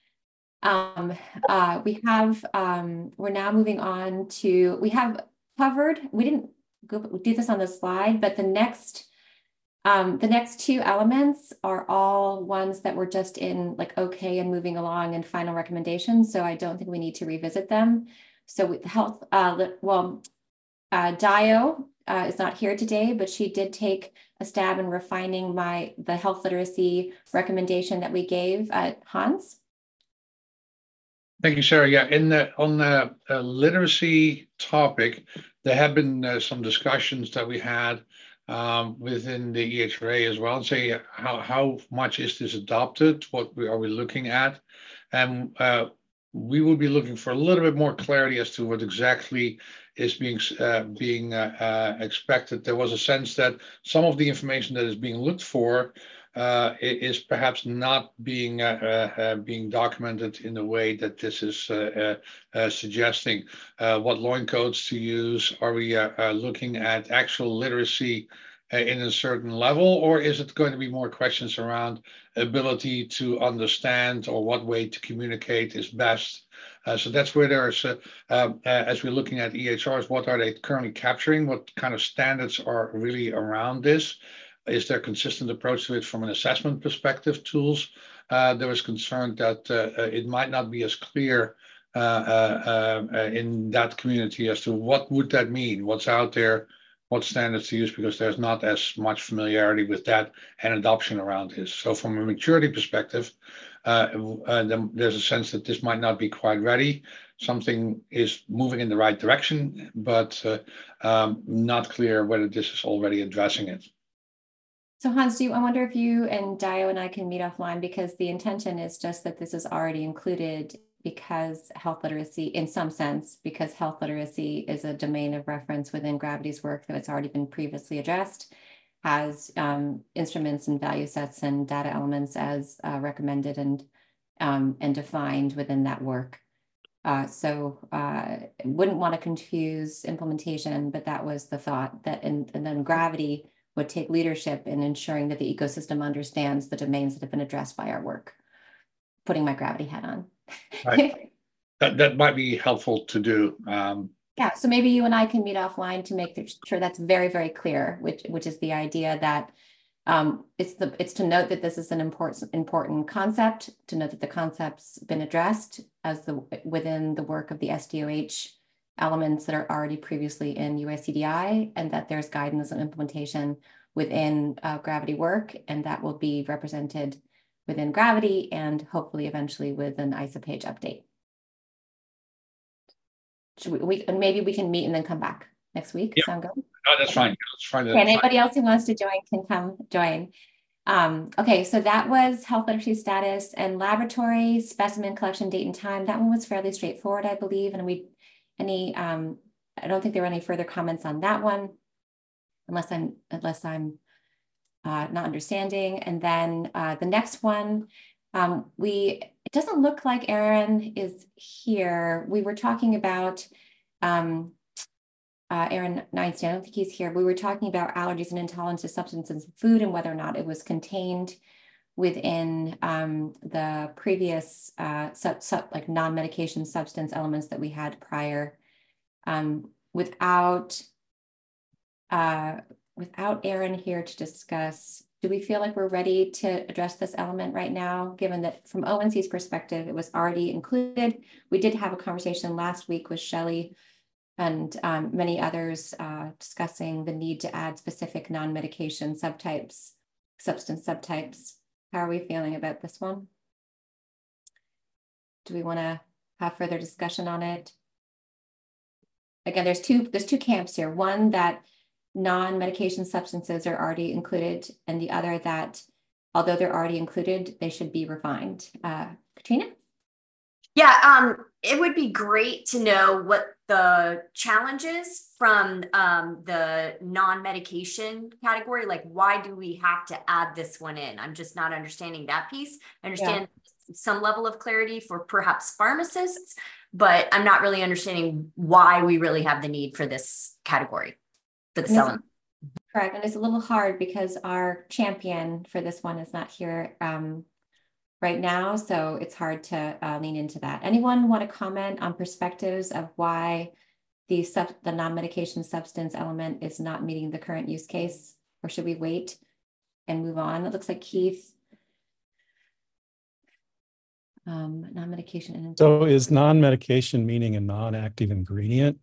Um, uh, we have, um, we're now moving on to, we have covered, we didn't go do this on the slide, but the next Um, the next two elements are all ones that were just in like okay and moving along and final recommendations. So I don't think we need to revisit them. So with health, uh, well, uh, Dio uh, is not here today, but she did take a stab in refining my the health literacy recommendation that we gave. Uh, Hans. Thank you, Sarah. Yeah, in the on the uh, literacy topic, there have been uh, some discussions that we had um, within the E H R A as well, and say how how much is this adopted? What we, are we looking at? And uh, we will be looking for a little bit more clarity as to what exactly is being uh, being uh, uh, expected. There was a sense that some of the information that is being looked for uh, is perhaps not being uh, uh, uh, being documented in the way that this is uh, uh, uh, suggesting. Uh, what loin codes to use? Are we uh, uh, looking at actual literacy uh, in a certain level, or is it going to be more questions around ability to understand or what way to communicate is best? Uh, so that's where there's, uh, uh, as we're looking at E H Rs, what are they currently capturing? What kind of standards are really around this? Is there a consistent approach to it from an assessment perspective, tools? Uh, there was concern that uh, it might not be as clear uh, uh, uh, in that community as to what would that mean, what's out there, what standards to use, because there's not as much familiarity with that and adoption around this. So from a maturity perspective, uh, uh, then there's a sense that this might not be quite ready. Something is moving in the right direction, but uh, um, not clear whether this is already addressing it. So Hans, do you, I wonder if you and Dio and I can meet offline, because the intention is just that this is already included because health literacy, in some sense, because health literacy is a domain of reference within Gravity's work that it's already been previously addressed, has um, instruments and value sets and data elements as uh, recommended and, um, and defined within that work. Uh, so uh, wouldn't want to confuse implementation, but that was the thought, that in, and then Gravity would take leadership in ensuring that the ecosystem understands the domains that have been addressed by our work. Putting my Gravity hat on. Right. that, that might be helpful to do. Um, yeah, so maybe you and I can meet offline to make sure that's very, very clear, which, which is the idea that um, it's, the, it's to note that this is an important, important concept, to note that the concept's been addressed as the within the work of the S D O H elements that are already previously in U I C D I, and that there's guidance and implementation within uh, Gravity work, and that will be represented within Gravity and hopefully eventually with an I S A page update. Should we, we maybe we can meet and then come back next week? Yeah. Sound good? Oh, that's fine. That's fine. That's and fine. anybody else who wants to join can come join. Um, okay, so that was health literacy status and laboratory specimen collection date and time. That one was fairly straightforward, I believe. And we, any, um, I don't think there were any further comments on that one, unless I'm, unless I'm uh, not understanding. And then uh, the next one, um, we, it doesn't look like Aaron is here. We were talking about, um, Uh, Aaron Neinstein, I don't think he's here. We were talking about allergies and intolerance to substances in food and whether or not it was contained within um, the previous uh, sub, sub, like non-medication substance elements that we had prior. Um, without, uh, without Aaron here to discuss, do we feel like we're ready to address this element right now, given that from O N C's perspective, it was already included? We did have a conversation last week with Shelley and um, many others uh, discussing the need to add specific non-medication subtypes, substance subtypes. How are we feeling about this one? Do we want to have further discussion on it? Again, there's two, there's two camps here. One that non-medication substances are already included, and the other that although they're already included, they should be refined. Uh, Katrina? Yeah, um, it would be great to know what the challenges from um, the non-medication category, like why do we have to add this one in? I'm just not understanding that piece. I understand yeah. some level of clarity for perhaps pharmacists, but I'm not really understanding why we really have the need for this category, for this element. Correct, and it's a little hard because our champion for this one is not here um, right now, so it's hard to uh, lean into that. Anyone want to comment on perspectives of why the sub the non-medication substance element is not meeting the current use case, or should we wait and move on? It looks like Keith. Um, non-medication and so is non-medication meaning a non-active ingredient?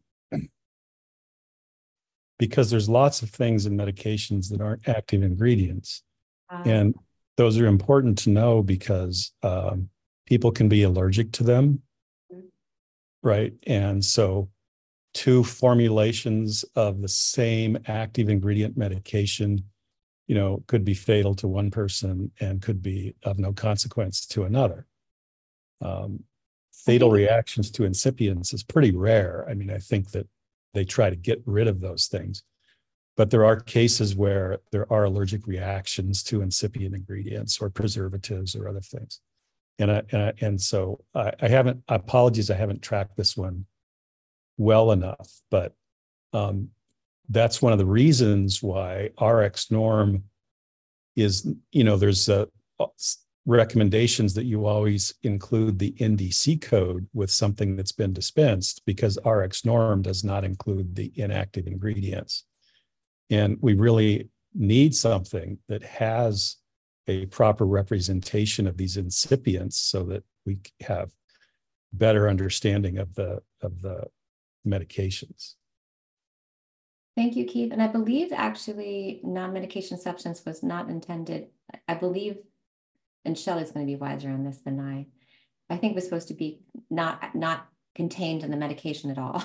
Because there's lots of things in medications that aren't active ingredients, um, and those are important to know because um, people can be allergic to them, mm-hmm. right? And so two formulations of the same active ingredient medication, you know, could be fatal to one person and could be of no consequence to another. Um, fatal reactions to excipients is pretty rare. I mean, I think that they try to get rid of those things. But there are cases where there are allergic reactions to incipient ingredients or preservatives or other things. And I, and, I, and so I, I haven't, apologies, I haven't tracked this one well enough, but um, that's one of the reasons why R X norm is, you know, there's uh, recommendations that you always include the N D C code with something that's been dispensed, because R X norm does not include the inactive ingredients. And we really need something that has a proper representation of these incipients so that we have better understanding of the of the medications. Thank you, Keith. And I believe actually non-medication substance was not intended. I believe and Shelley's going to be wiser on this than I. I think was supposed to be not not contained in the medication at all.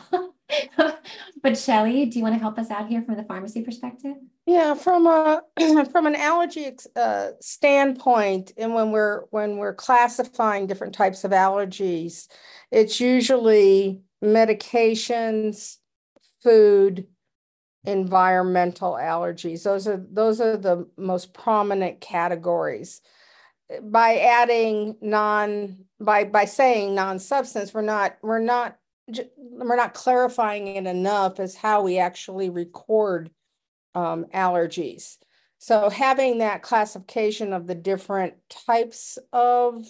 But Shelley, do you want to help us out here from the pharmacy perspective? Yeah, from a from an allergy uh, standpoint, and when we're when we're classifying different types of allergies, it's usually medications, food, environmental allergies. Those are those are the most prominent categories. By adding non by by saying non-substance, we're not we're not we're not clarifying it enough as how we actually record um, allergies. So having that classification of the different types of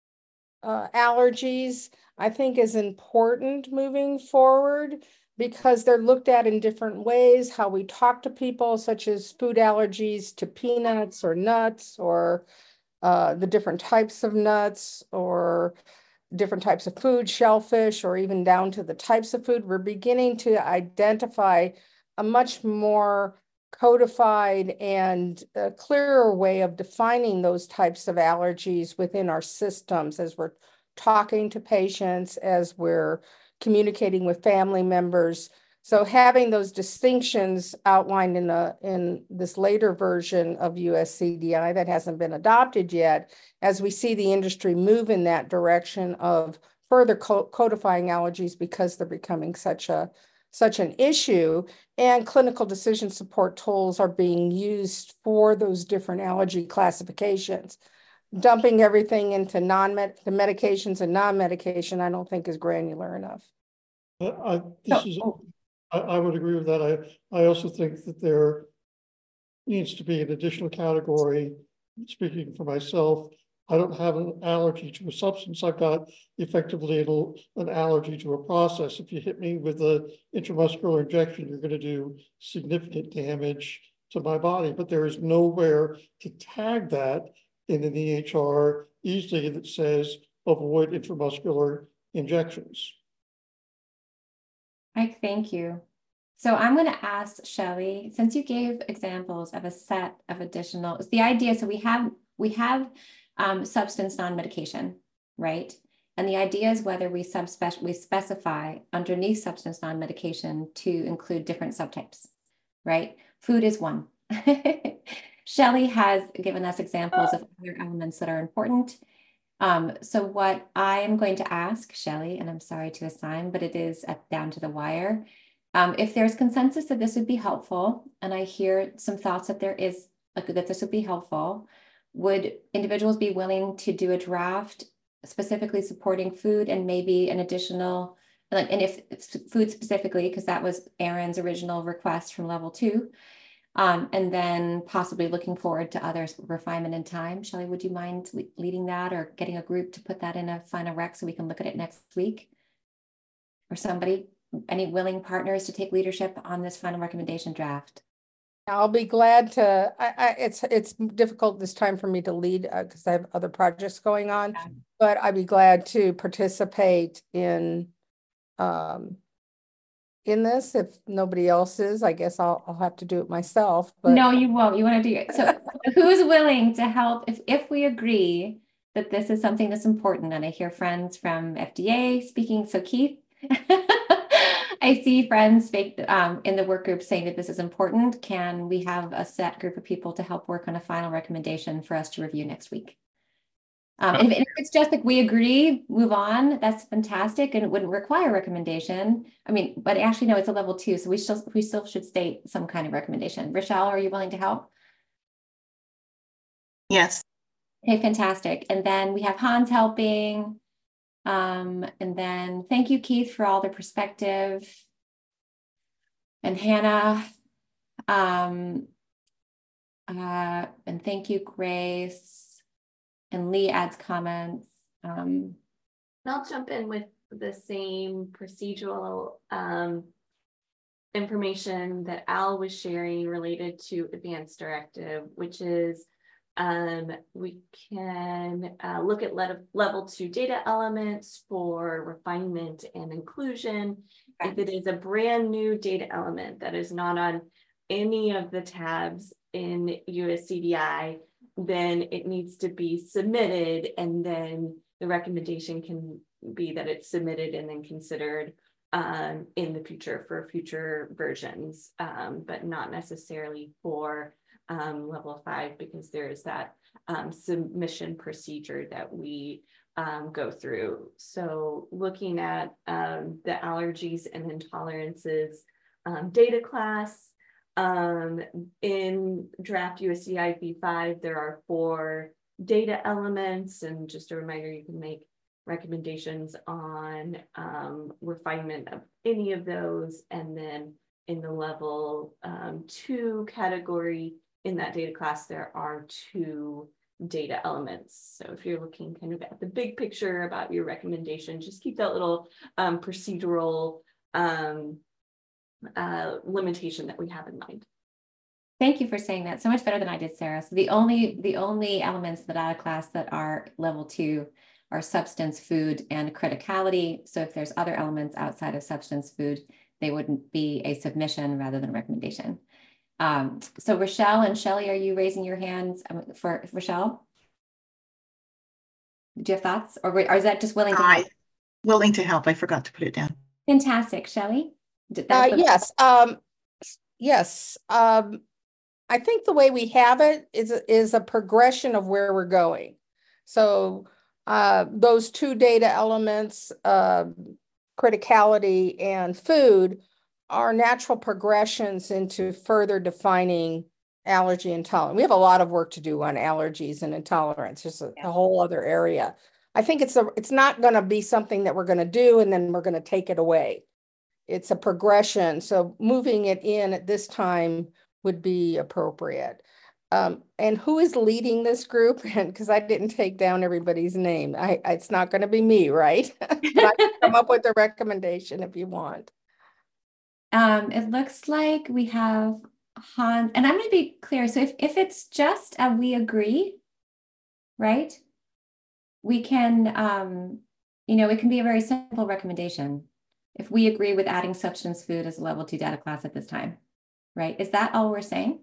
uh, allergies, I think, is important moving forward, because they're looked at in different ways. How we talk to people, such as food allergies to peanuts or nuts, or uh, the different types of nuts, or different types of food, shellfish, or even down to the types of food. We're beginning to identify a much more codified and a clearer way of defining those types of allergies within our systems as we're talking to patients, as we're communicating with family members. So having those distinctions outlined in a in this later version of U S C D I that hasn't been adopted yet, as we see the industry move in that direction of further co codifying allergies because they're becoming such a such an issue, and clinical decision support tools are being used for those different allergy classifications. Dumping everything into non-med the medications and non-medication, I don't think is granular enough. Uh, I, this No. is, Oh. I, I would agree with that. I, I also think that there needs to be an additional category. Speaking for myself, I don't have an allergy to a substance. I've got effectively an, an allergy to a process. If you hit me with an intramuscular injection, you're going to do significant damage to my body, but there is nowhere to tag that in an E H R easily that says avoid intramuscular injections. Mike, thank you. So I'm going to ask Shelley, since you gave examples of a set of additional, it's the idea, so we have we have um, substance non-medication, right? And the idea is whether we subspec we specify underneath substance non-medication to include different subtypes, right? Food is one. Shelley has given us examples of other elements that are important. Um, so what I am going to ask Shelley, and I'm sorry to assign, but it is at, down to the wire. Um, if there's consensus that this would be helpful, and I hear some thoughts that there is, like, that this would be helpful, would individuals be willing to do a draft specifically supporting food and maybe an additional, like, and if food specifically, because that was Aaron's original request from level two, um, and then possibly looking forward to other refinement in time. Shelley, would you mind le leading that or getting a group to put that in a final rec so we can look at it next week? Or somebody, any willing partners to take leadership on this final recommendation draft? I'll be glad to. I, I, it's it's difficult this time for me to lead because uh, I have other projects going on, yeah. But I'd be glad to participate in um, in this. If nobody else is, I guess I'll I'll have to do it myself. But no, you won't. You want to do it. So who's willing to help if if we agree that this is something that's important? And I hear friends from F D A speaking. So Keith. I see friends um, in the work group saying that this is important. Can we have a set group of people to help work on a final recommendation for us to review next week? Um, and if it's just like we agree, move on, that's fantastic, and it wouldn't require a recommendation. I mean, but actually, no, it's a level two, so we still we still should state some kind of recommendation. Rochelle, are you willing to help? Yes. Okay, fantastic. And then we have Hans helping. Um, and then thank you, Keith, for all the perspective. And Hannah. Um, uh, and thank you, Grace. And Lee adds comments. Um, and I'll jump in with the same procedural um, information that Al was sharing related to advanced directive, which is Um, we can uh, look at le level two data elements for refinement and inclusion. Okay. If it is a brand new data element that is not on any of the tabs in U S C D I, then it needs to be submitted, and then the recommendation can be that it's submitted and then considered um, in the future for future versions, um, but not necessarily for um, level five, because there's that um, submission procedure that we um, go through. So looking at um, the allergies and intolerances um, data class, um, in draft U S D I V five, there are four data elements, and just a reminder, you can make recommendations on um, refinement of any of those. And then in the level um, two category, in that data class, there are two data elements. So if you're looking kind of at the big picture about your recommendation, just keep that little um, procedural um, uh, limitation that we have in mind. Thank you for saying that. So much better than I did, Sarah. So the only the only elements of the data class that are level two are substance, food, and criticality. So if there's other elements outside of substance, food, they wouldn't be a submission rather than a recommendation. Um, so Rochelle and Shelley, are you raising your hands for Rochelle? Do you have thoughts, or, or is that just willing to help? I, willing to help. I forgot to put it down. Fantastic, Shelley. Uh, yes, um, yes. Um, I think the way we have it is is a progression of where we're going. So uh, those two data elements, uh, criticality and food, are natural progressions into further defining allergy intolerance. We have a lot of work to do on allergies and intolerance. There's a, a whole other area. I think it's a it's not going to be something that we're going to do and then we're going to take it away. It's a progression. So moving it in at this time would be appropriate. Um, and who is leading this group? And because I didn't take down everybody's name, I it's not going to be me, right? But I can come up with a recommendation if you want. Um, it looks like we have Han, and I'm going to be clear. So if, if it's just a we agree, right? We can, um, you know, it can be a very simple recommendation. If we agree with adding substance food as a level two data class at this time, right? Is that all we're saying?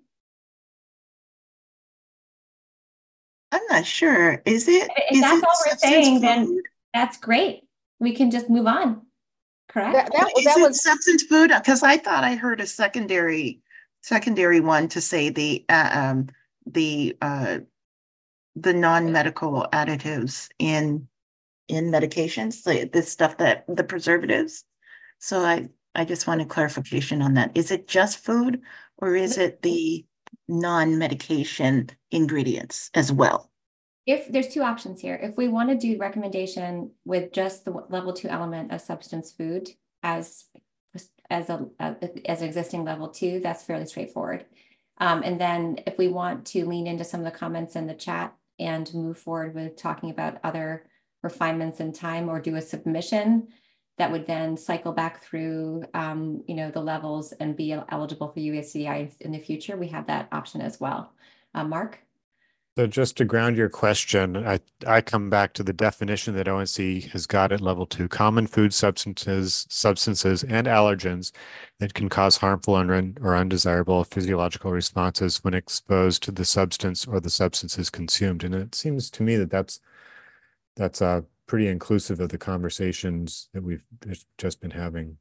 I'm not sure. Is it? If is that's it all we're saying, food? then that's great. We can just move on. Correct. That, that, is that it was substance food, because I thought I heard a secondary secondary one to say the uh, um the uh the non-medical additives in in medications, the this stuff that the preservatives. So I I just wanted clarification on that. Is it just food, or is it the non-medication ingredients as well? If there's two options here, if we want to do recommendation with just the level two element of substance food as as a as existing level two, that's fairly straightforward. Um, and then if we want to lean into some of the comments in the chat and move forward with talking about other refinements in time, or do a submission that would then cycle back through, um, you know, the levels and be eligible for U S D I in the future, we have that option as well. Uh, Mark? So just to ground your question, I, I come back to the definition that O N C has got at level two: common food substances, substances and allergens that can cause harmful or undesirable physiological responses when exposed to the substance or the substances consumed. And it seems to me that that's, that's uh, pretty inclusive of the conversations that we've just been having.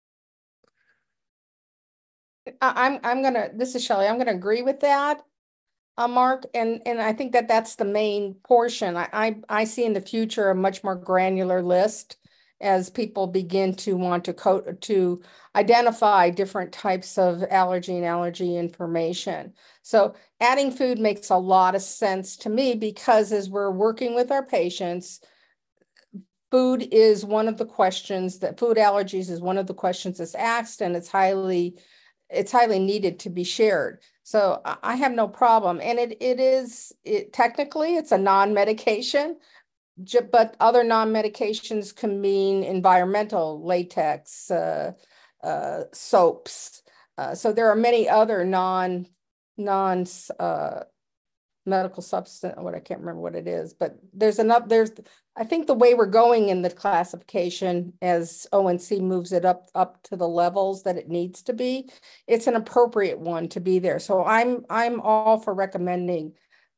I'm, I'm gonna, this is Shelley, I'm gonna agree with that. Uh, Mark, and and I think that that's the main portion. I, I I see in the future a much more granular list as people begin to want to co to identify different types of allergy and allergy information. So adding food makes a lot of sense to me, because as we're working with our patients, food is one of the questions that food allergies is one of the questions that's asked, and it's highly it's highly needed to be shared. So I have no problem. And it it is, it technically it's a non-medication, but other non-medications can mean environmental, latex, uh, uh, soaps. Uh, so there are many other non, non uh, medical substance, what I can't remember what it is, but there's enough, there's, I think the way we're going in the classification as O N C moves it up, up to the levels that it needs to be, it's an appropriate one to be there. So I'm, I'm all for recommending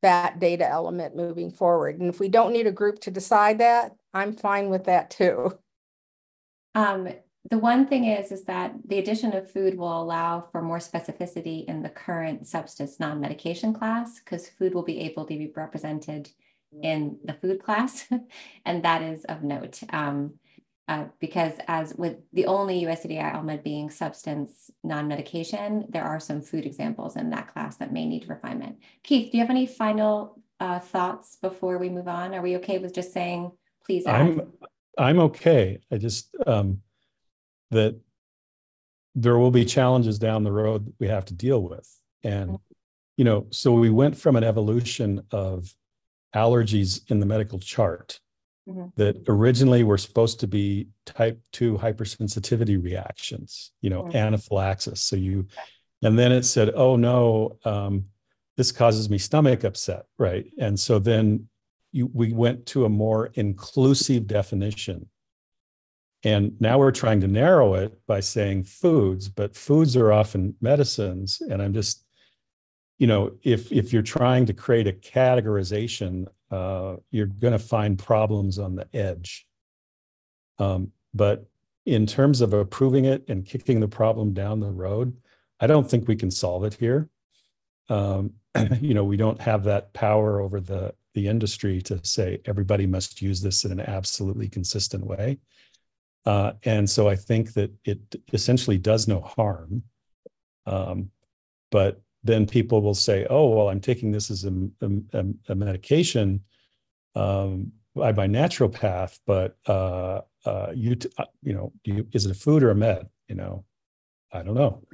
that data element moving forward. And if we don't need a group to decide that, I'm fine with that too. Um, the one thing is, is that the addition of food will allow for more specificity in the current substance non-medication class, because food will be able to be represented in the food class, and that is of note. Um, uh, because as with the only U S C D I element being substance non-medication, there are some food examples in that class that may need refinement. Keith, do you have any final uh, thoughts before we move on? Are we okay with just saying, please add? I'm, I'm okay. I just, um, that there will be challenges down the road that we have to deal with. And, you know, so we went from an evolution of allergies in the medical chart mm-hmm. that originally were supposed to be type two hypersensitivity reactions, you know, mm-hmm. anaphylaxis. So you, and then it said, oh no, um, this causes me stomach upset, right? And so then you, we went to a more inclusive definition. And now we're trying to narrow it by saying foods, but foods are often medicines. And I'm just, you know, if if you're trying to create a categorization, uh, you're going to find problems on the edge. Um, but in terms of approving it and kicking the problem down the road, I don't think we can solve it here. Um, you know, we don't have that power over the, the industry to say everybody must use this in an absolutely consistent way. Uh, and so I think that it essentially does no harm. Um, but then people will say, oh, well, I'm taking this as a, a, a medication um, by my naturopath, but uh, uh, you, t you know, do you, is it a food or a med? You know, I don't know.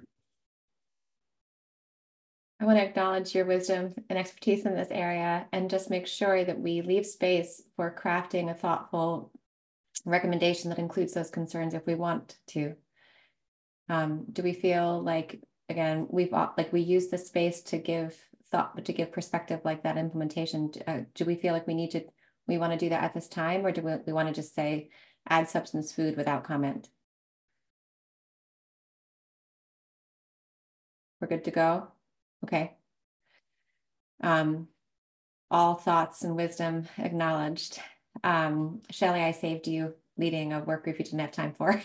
I want to acknowledge your wisdom and expertise in this area and just make sure that we leave space for crafting a thoughtful recommendation that includes those concerns if we want to. Um, do we feel like, again, we've like we use the space to give thought, to give perspective like that implementation. Uh, do we feel like we need to, we want to do that at this time, or do we, we want to just say add substance food without comment? We're good to go? Okay. Um, all thoughts and wisdom acknowledged. Um, Shelley, I saved you leading a work group you didn't have time for.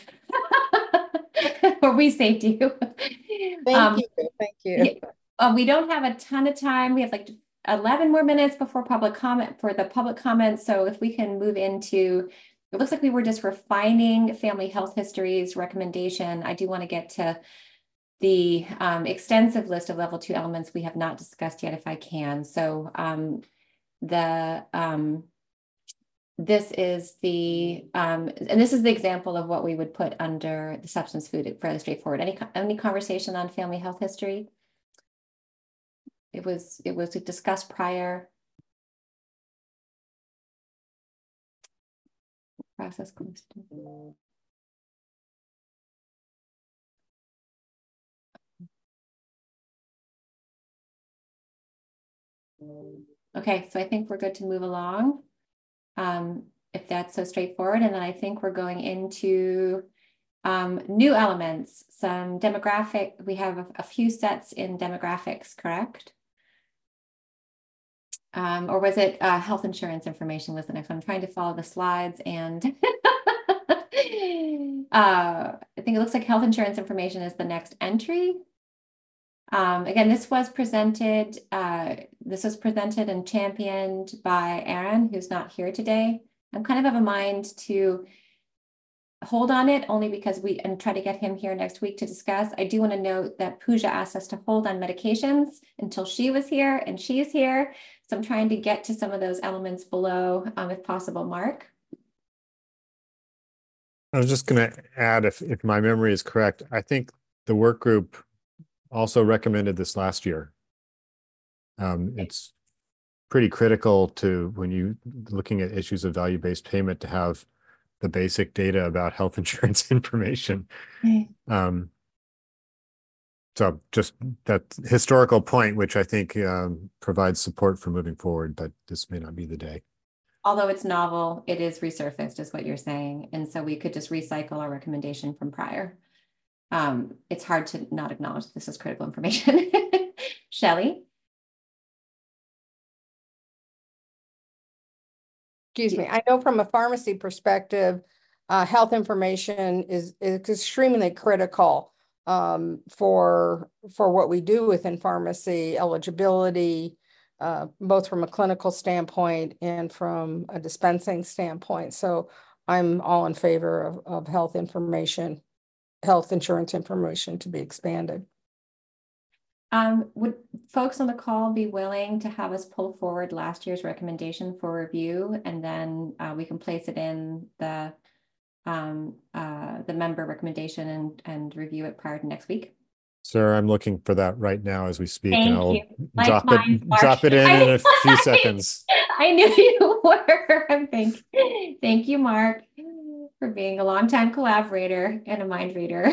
Or we saved you. Thank um, you. Thank you. Uh, we don't have a ton of time. We have like eleven more minutes before public comment for the public comments. So if we can move into, it looks like we were just refining family health histories recommendation. I do want to get to the um, extensive list of level two elements we have not discussed yet, if I can. So um, the um, this is the, um, and this is the example of what we would put under the substance food, fairly straightforward. Any, any conversation on family health history? It was, it was discussed prior. Process. Okay, so I think we're good to move along. Um, if that's so straightforward. And then I think we're going into um, new elements, some demographic. We have a, a few sets in demographics, correct? Um, or was it uh, health insurance information was the next one? I'm trying to follow the slides and uh, I think it looks like health insurance information is the next entry. Um, again, this was presented, uh, this was presented and championed by Aaron, who's not here today. I'm kind of of a mind to hold on it only because we, and try to get him here next week to discuss. I do want to note that Pooja asked us to hold on medications until she was here, and she's here. So I'm trying to get to some of those elements below, um, if possible. Mark? I was just going to add, if, if my memory is correct, I think the work group also recommended this last year. Um, it's pretty critical to, when you looking at issues of value-based payment, to have the basic data about health insurance information. Okay. Um, so just that historical point, which I think um, provides support for moving forward, but this may not be the day. Although it's novel, it is resurfaced, is what you're saying. And so we could just recycle our recommendation from prior. Um, it's hard to not acknowledge this is critical information. Shelley? excuse me, I know from a pharmacy perspective, uh, health information is, is extremely critical um, for, for what we do within pharmacy, eligibility, uh, both from a clinical standpoint and from a dispensing standpoint. So I'm all in favor of, of health information, health insurance information to be expanded. Um, would folks on the call be willing to have us pull forward last year's recommendation for review, and then uh, we can place it in the um, uh, the member recommendation and, and review it prior to next week? Sir, I'm looking for that right now as we speak. Thank and I'll you. Like drop mine, it Mark. drop it in I, in a few seconds. I knew you were. Thank, thank you, Mark, for being a longtime collaborator and a mind reader.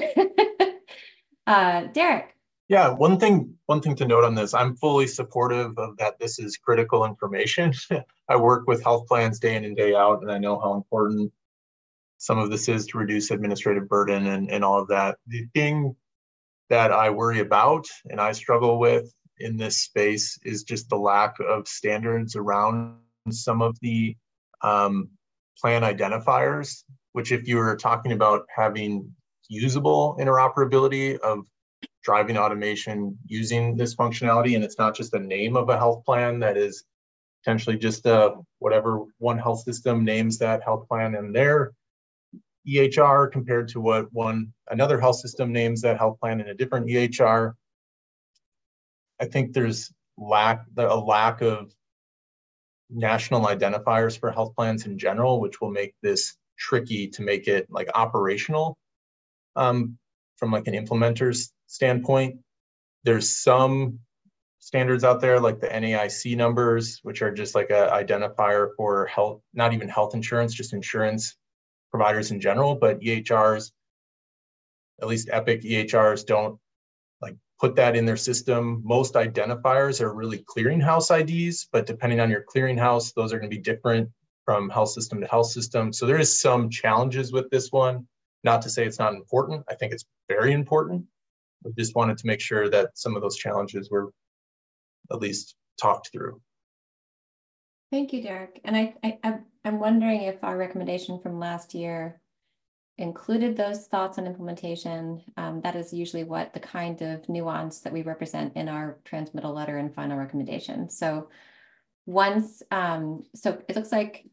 uh, Derek. Yeah, one thing one thing to note on this, I'm fully supportive of that. This is critical information. I work with health plans day in and day out, and I know how important some of this is to reduce administrative burden and, and all of that. The thing that I worry about and I struggle with in this space is just the lack of standards around some of the um, plan identifiers, which if you were talking about having usable interoperability of driving automation using this functionality, and it's not just the name of a health plan that is potentially just uh, whatever one health system names that health plan and their E H R compared to what one another health system names that health plan in a different E H R. I think there's lack a lack of national identifiers for health plans in general, which will make this tricky to make it like operational um, from like an implementer's standpoint. There's some standards out there like the N A I C numbers, which are just like a identifier for health, not even health insurance, just insurance providers in general, but E H Rs, at least Epic E H Rs, don't like put that in their system. Most identifiers are really clearinghouse I Ds, but depending on your clearinghouse, those are going to be different from health system to health system. So there is some challenges with this one. Not to say it's not important. I think it's very important. We just wanted to make sure that some of those challenges were at least talked through. Thank you, Derek. And I, I, I'm wondering if our recommendation from last year included those thoughts on implementation. Um, that is usually what the kind of nuance that we represent in our transmittal letter and final recommendation. So once, um, so it looks like,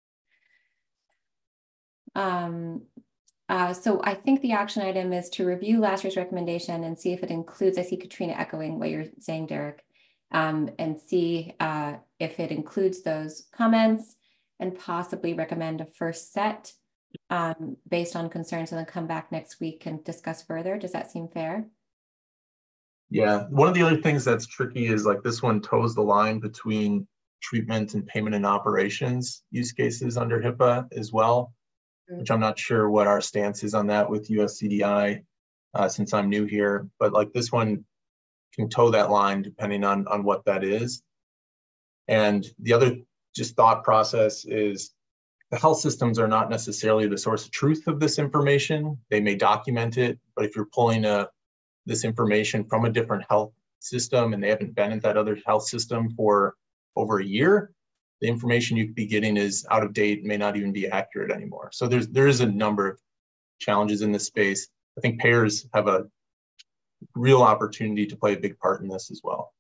um, uh, so I think the action item is to review last year's recommendation and see if it includes, I see Katrina echoing what you're saying, Derek, um, and see uh, if it includes those comments and possibly recommend a first set um, based on concerns, and then come back next week and discuss further. Does that seem fair? Yeah, one of the other things that's tricky is like this one toes the line between treatment and payment and operations use cases under HIPAA as well, mm-hmm. which I'm not sure what our stance is on that with U S C D I uh, since I'm new here, but like this one can toe that line depending on, on what that is. And the other just thought process is the health systems are not necessarily the source of truth of this information. They may document it, but if you're pulling a, this information from a different health system and they haven't been at that other health system for over a year, the information you could be getting is out of date, may not even be accurate anymore. So there's there is a number of challenges in this space. I think payers have a real opportunity to play a big part in this as well.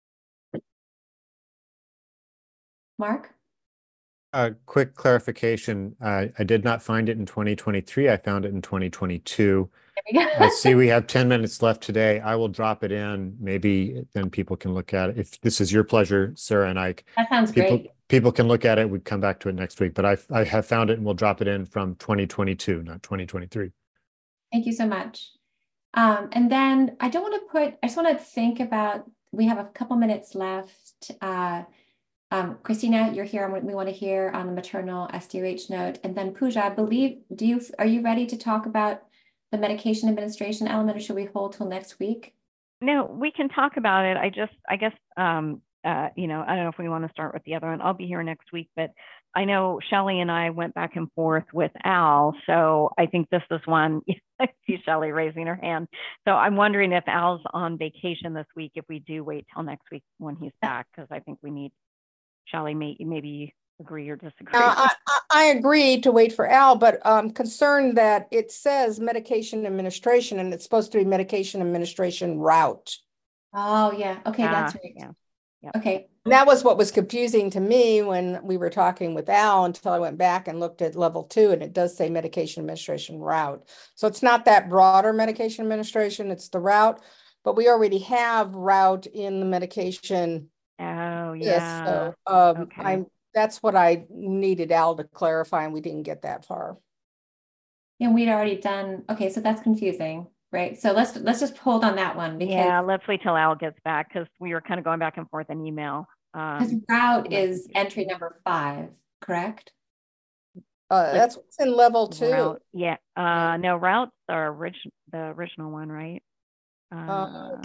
Mark? A uh, quick clarification. Uh, I did not find it in twenty twenty-three. I found it in twenty twenty-two. I see we have ten minutes left today. I will drop it in. Maybe then people can look at it. If this is your pleasure, Sarah and Ike. That sounds people, great. People can look at it. We'd come back to it next week, but I, I have found it and we'll drop it in from twenty twenty-two, not twenty twenty-three. Thank you so much. Um, and then I don't want to put, I just want to think about, we have a couple minutes left. Uh, Um, Christina, you're here. We want to hear on the maternal S D O H note. And then Pooja, I believe, do you, are you ready to talk about the medication administration element, or should we hold till next week? No, we can talk about it. I just, I guess, um, uh, you know, I don't know if we want to start with the other one. I'll be here next week, but I know Shelley and I went back and forth with Al. So I think this is one, I see Shelley raising her hand. So I'm wondering if Al's on vacation this week, if we do wait till next week when he's back, because I think we need Shelley, may, maybe agree or disagree. Uh, I, I I agree to wait for Al, but I'm concerned that it says medication administration and it's supposed to be medication administration route. Oh, yeah. Okay, that's Ah, right. yeah. Yep. Okay. And that was what was confusing to me when we were talking with Al until I went back and looked at level two, and it does say medication administration route. So it's not that broader medication administration, it's the route, but we already have route in the medication. Oh, Yes, yeah. so um, Okay. I'm, that's what I needed Al to clarify, and we didn't get that far. And we'd already done, okay, so that's confusing, right? So let's let's just hold on that one because Yeah, let's wait till Al gets back because we were kind of going back and forth in email. because Um, route is entry number five, correct? Uh, Like- that's what's in level two. route, yeah. Uh, no, routes are orig- the original one, right? Uh, Uh,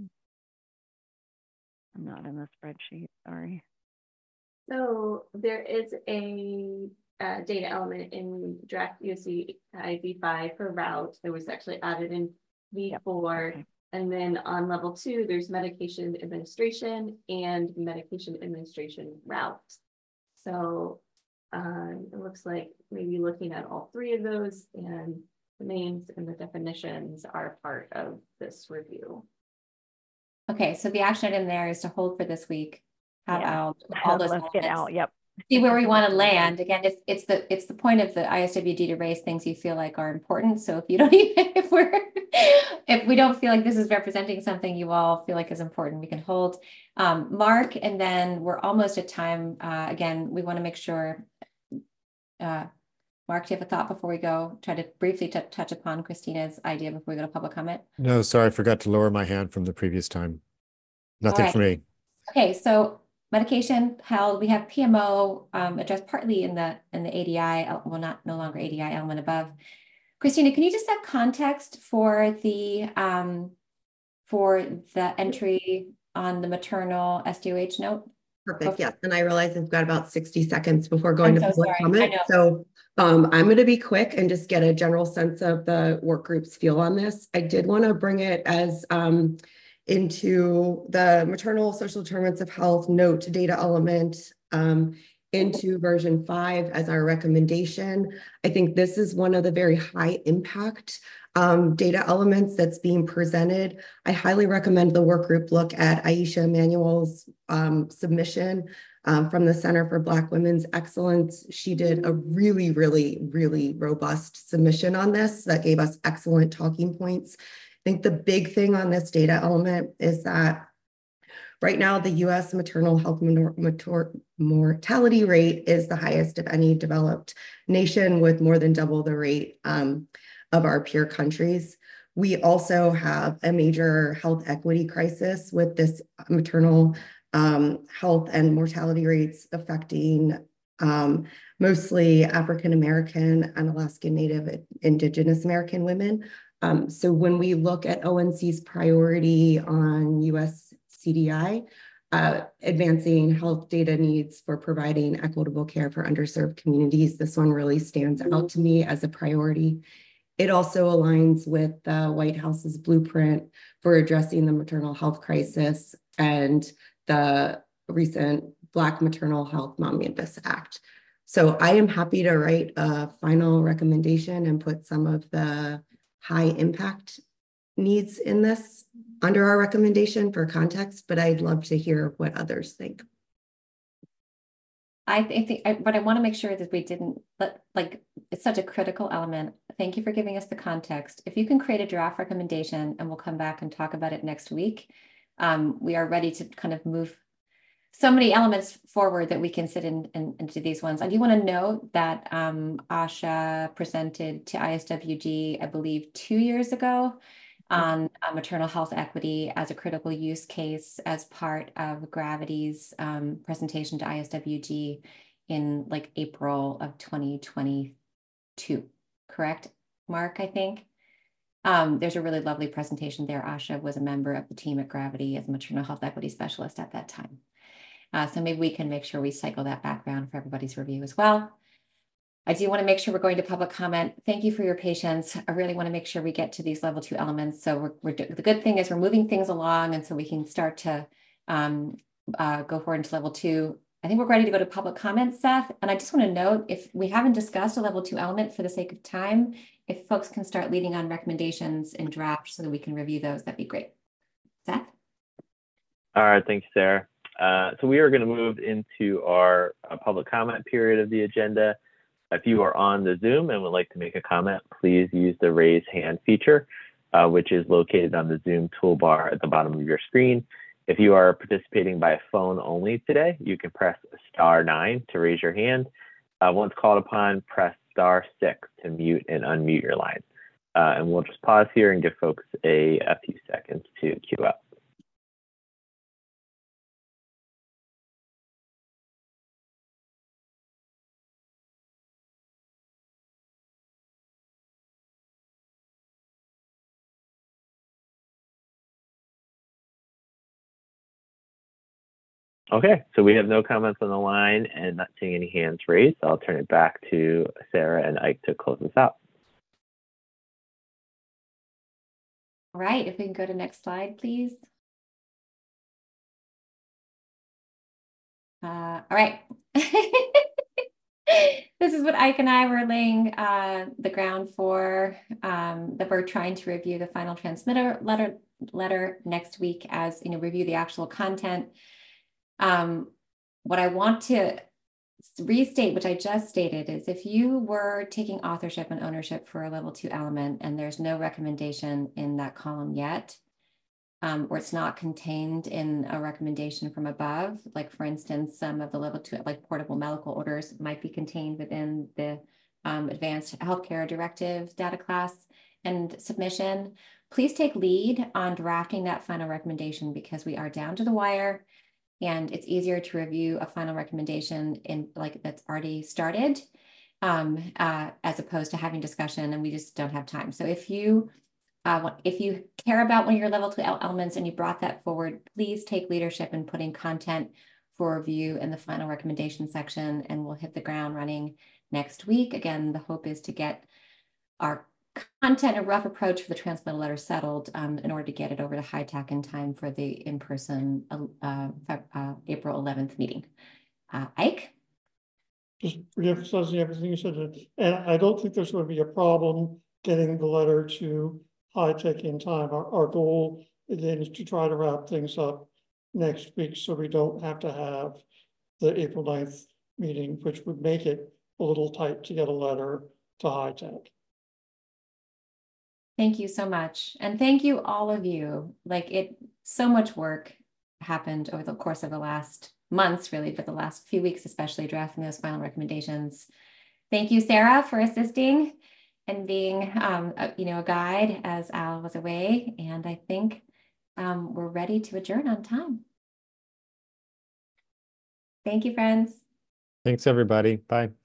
I'm not in the spreadsheet. Sorry. So there is a uh, data element in draft U S C I V five for route. It was actually added in V four. Okay. And then on level two, there's medication administration and medication administration route. So um, it looks like maybe looking at all three of those, and the names and the definitions are part of this review. Okay, so the action item there is to hold for this week. Have Yeah. Al all those Let's get elements. out. Yep. See where we want to land. Again, it's it's the it's the point of the I S W G to raise things you feel like are important. So if you don't even if we're if we don't feel like this is representing something you all feel like is important, we can hold. Um, Mark, and then we're almost at time. Uh, again, we want to make sure. Uh, Mark, do you have a thought before we go? Try to briefly t touch upon Christina's idea before we go to public comment. No, sorry, I forgot to lower my hand from the previous time. Nothing right. for me. Okay, so medication held. We have P M O um, addressed partly in the in the A D I. Well, not no longer A D I element above. Christina, can you just set context for the um, for the entry on the maternal S D O H note? Perfect. Yes. And I realize I've got about sixty seconds before going I'm to so public sorry. I comment. know. So um, I'm going to be quick and just get a general sense of the work group's feel on this. I did want to bring it as um, into the maternal social determinants of health note data element um, into version five as our recommendation. I think this is one of the very high impact um, data elements that's being presented. I highly recommend the work group look at Aisha Emanuel's um, submission um, from the Center for Black Women's Excellence. She did a really, really, really robust submission on this that gave us excellent talking points. I think the big thing on this data element is that right now, the U S maternal health mortality rate is the highest of any developed nation, with more than double the rate um, of our peer countries. We also have a major health equity crisis with this maternal um, health and mortality rates affecting um, mostly African-American and Alaskan Native Indigenous American women. Um, so when we look at O N C's priority on U S C D I, uh, advancing health data needs for providing equitable care for underserved communities, this one really stands out to me as a priority. It also aligns with the White House's blueprint for addressing the maternal health crisis and the recent Black Maternal Health Omnibus Act. So I am happy to write a final recommendation and put some of the high impact needs in this under our recommendation for context, but I'd love to hear what others think. I think, think I, but I want to make sure that we didn't let, like, it's such a critical element. Thank you for giving us the context. If you can create a draft recommendation and we'll come back and talk about it next week, um, we are ready to kind of move so many elements forward that we can sit in, in into these ones. I do want to note that um, Asha presented to I S W G, I believe, two years ago on uh, maternal health equity as a critical use case as part of Gravity's um, presentation to I S W G in like April of twenty twenty-two, correct, Mark, I think? Um, there's a really lovely presentation there. Asha was a member of the team at Gravity as a maternal health equity specialist at that time. Uh, so maybe we can make sure we cycle that background for everybody's review as well. I do want to make sure we're going to public comment. Thank you for your patience. I really want to make sure we get to these level two elements. So we're, we're the good thing is we're moving things along, and so we can start to um, uh, go forward into level two. I think we're ready to go to public comment, Seth. And I just want to note, if we haven't discussed a level two element for the sake of time, if folks can start leading on recommendations in draft so that we can review those, that'd be great. Seth? All right, thanks, Sarah. Uh, so we are going to move into our uh, public comment period of the agenda. If you are on the Zoom and would like to make a comment, please use the raise hand feature, uh, which is located on the Zoom toolbar at the bottom of your screen. If you are participating by phone only today, you can press star nine to raise your hand. Uh, once called upon, press star six to mute and unmute your line. Uh, and we'll just pause here and give folks a, a few seconds to queue up. Okay, so we have no comments on the line and not seeing any hands raised. I'll turn it back to Sarah and Ike to close this out. All right, if we can go to next slide, please. Uh, all right. This is what Ike and I were laying uh, the ground for, um, that we're trying to review the final transmitter letter, letter next week as, you know, review the actual content. Um, what I want to restate, which I just stated, is if you were taking authorship and ownership for a level two element and there's no recommendation in that column yet, um, or it's not contained in a recommendation from above, like for instance, some of the level two, like portable medical orders might be contained within the um, advanced healthcare directive data class and submission, please take lead on drafting that final recommendation because we are down to the wire. And it's easier to review a final recommendation in like that's already started um, uh, as opposed to having discussion and we just don't have time. So if you uh, if you care about one of your level two elements and you brought that forward, please take leadership in putting content for review in the final recommendation section and we'll hit the ground running next week. Again, the hope is to get our content, a rough approach for the transmittal letter settled um, in order to get it over to H I T A C in time for the in-person uh, uh, April eleventh meeting. Uh, Ike? Just reemphasizing everything you said, and I don't think there's going to be a problem getting the letter to H I T A C in time. Our, our goal, again, is to try to wrap things up next week so we don't have to have the April ninth meeting, which would make it a little tight to get a letter to H I T A C. Thank you so much. And thank you all of you. Like it, so much work happened over the course of the last months, really, but the last few weeks, especially drafting those final recommendations. Thank you, Sarah, for assisting and being, um, a, you know, a guide as Al was away. And I think um, we're ready to adjourn on time. Thank you, friends. Thanks, everybody. Bye.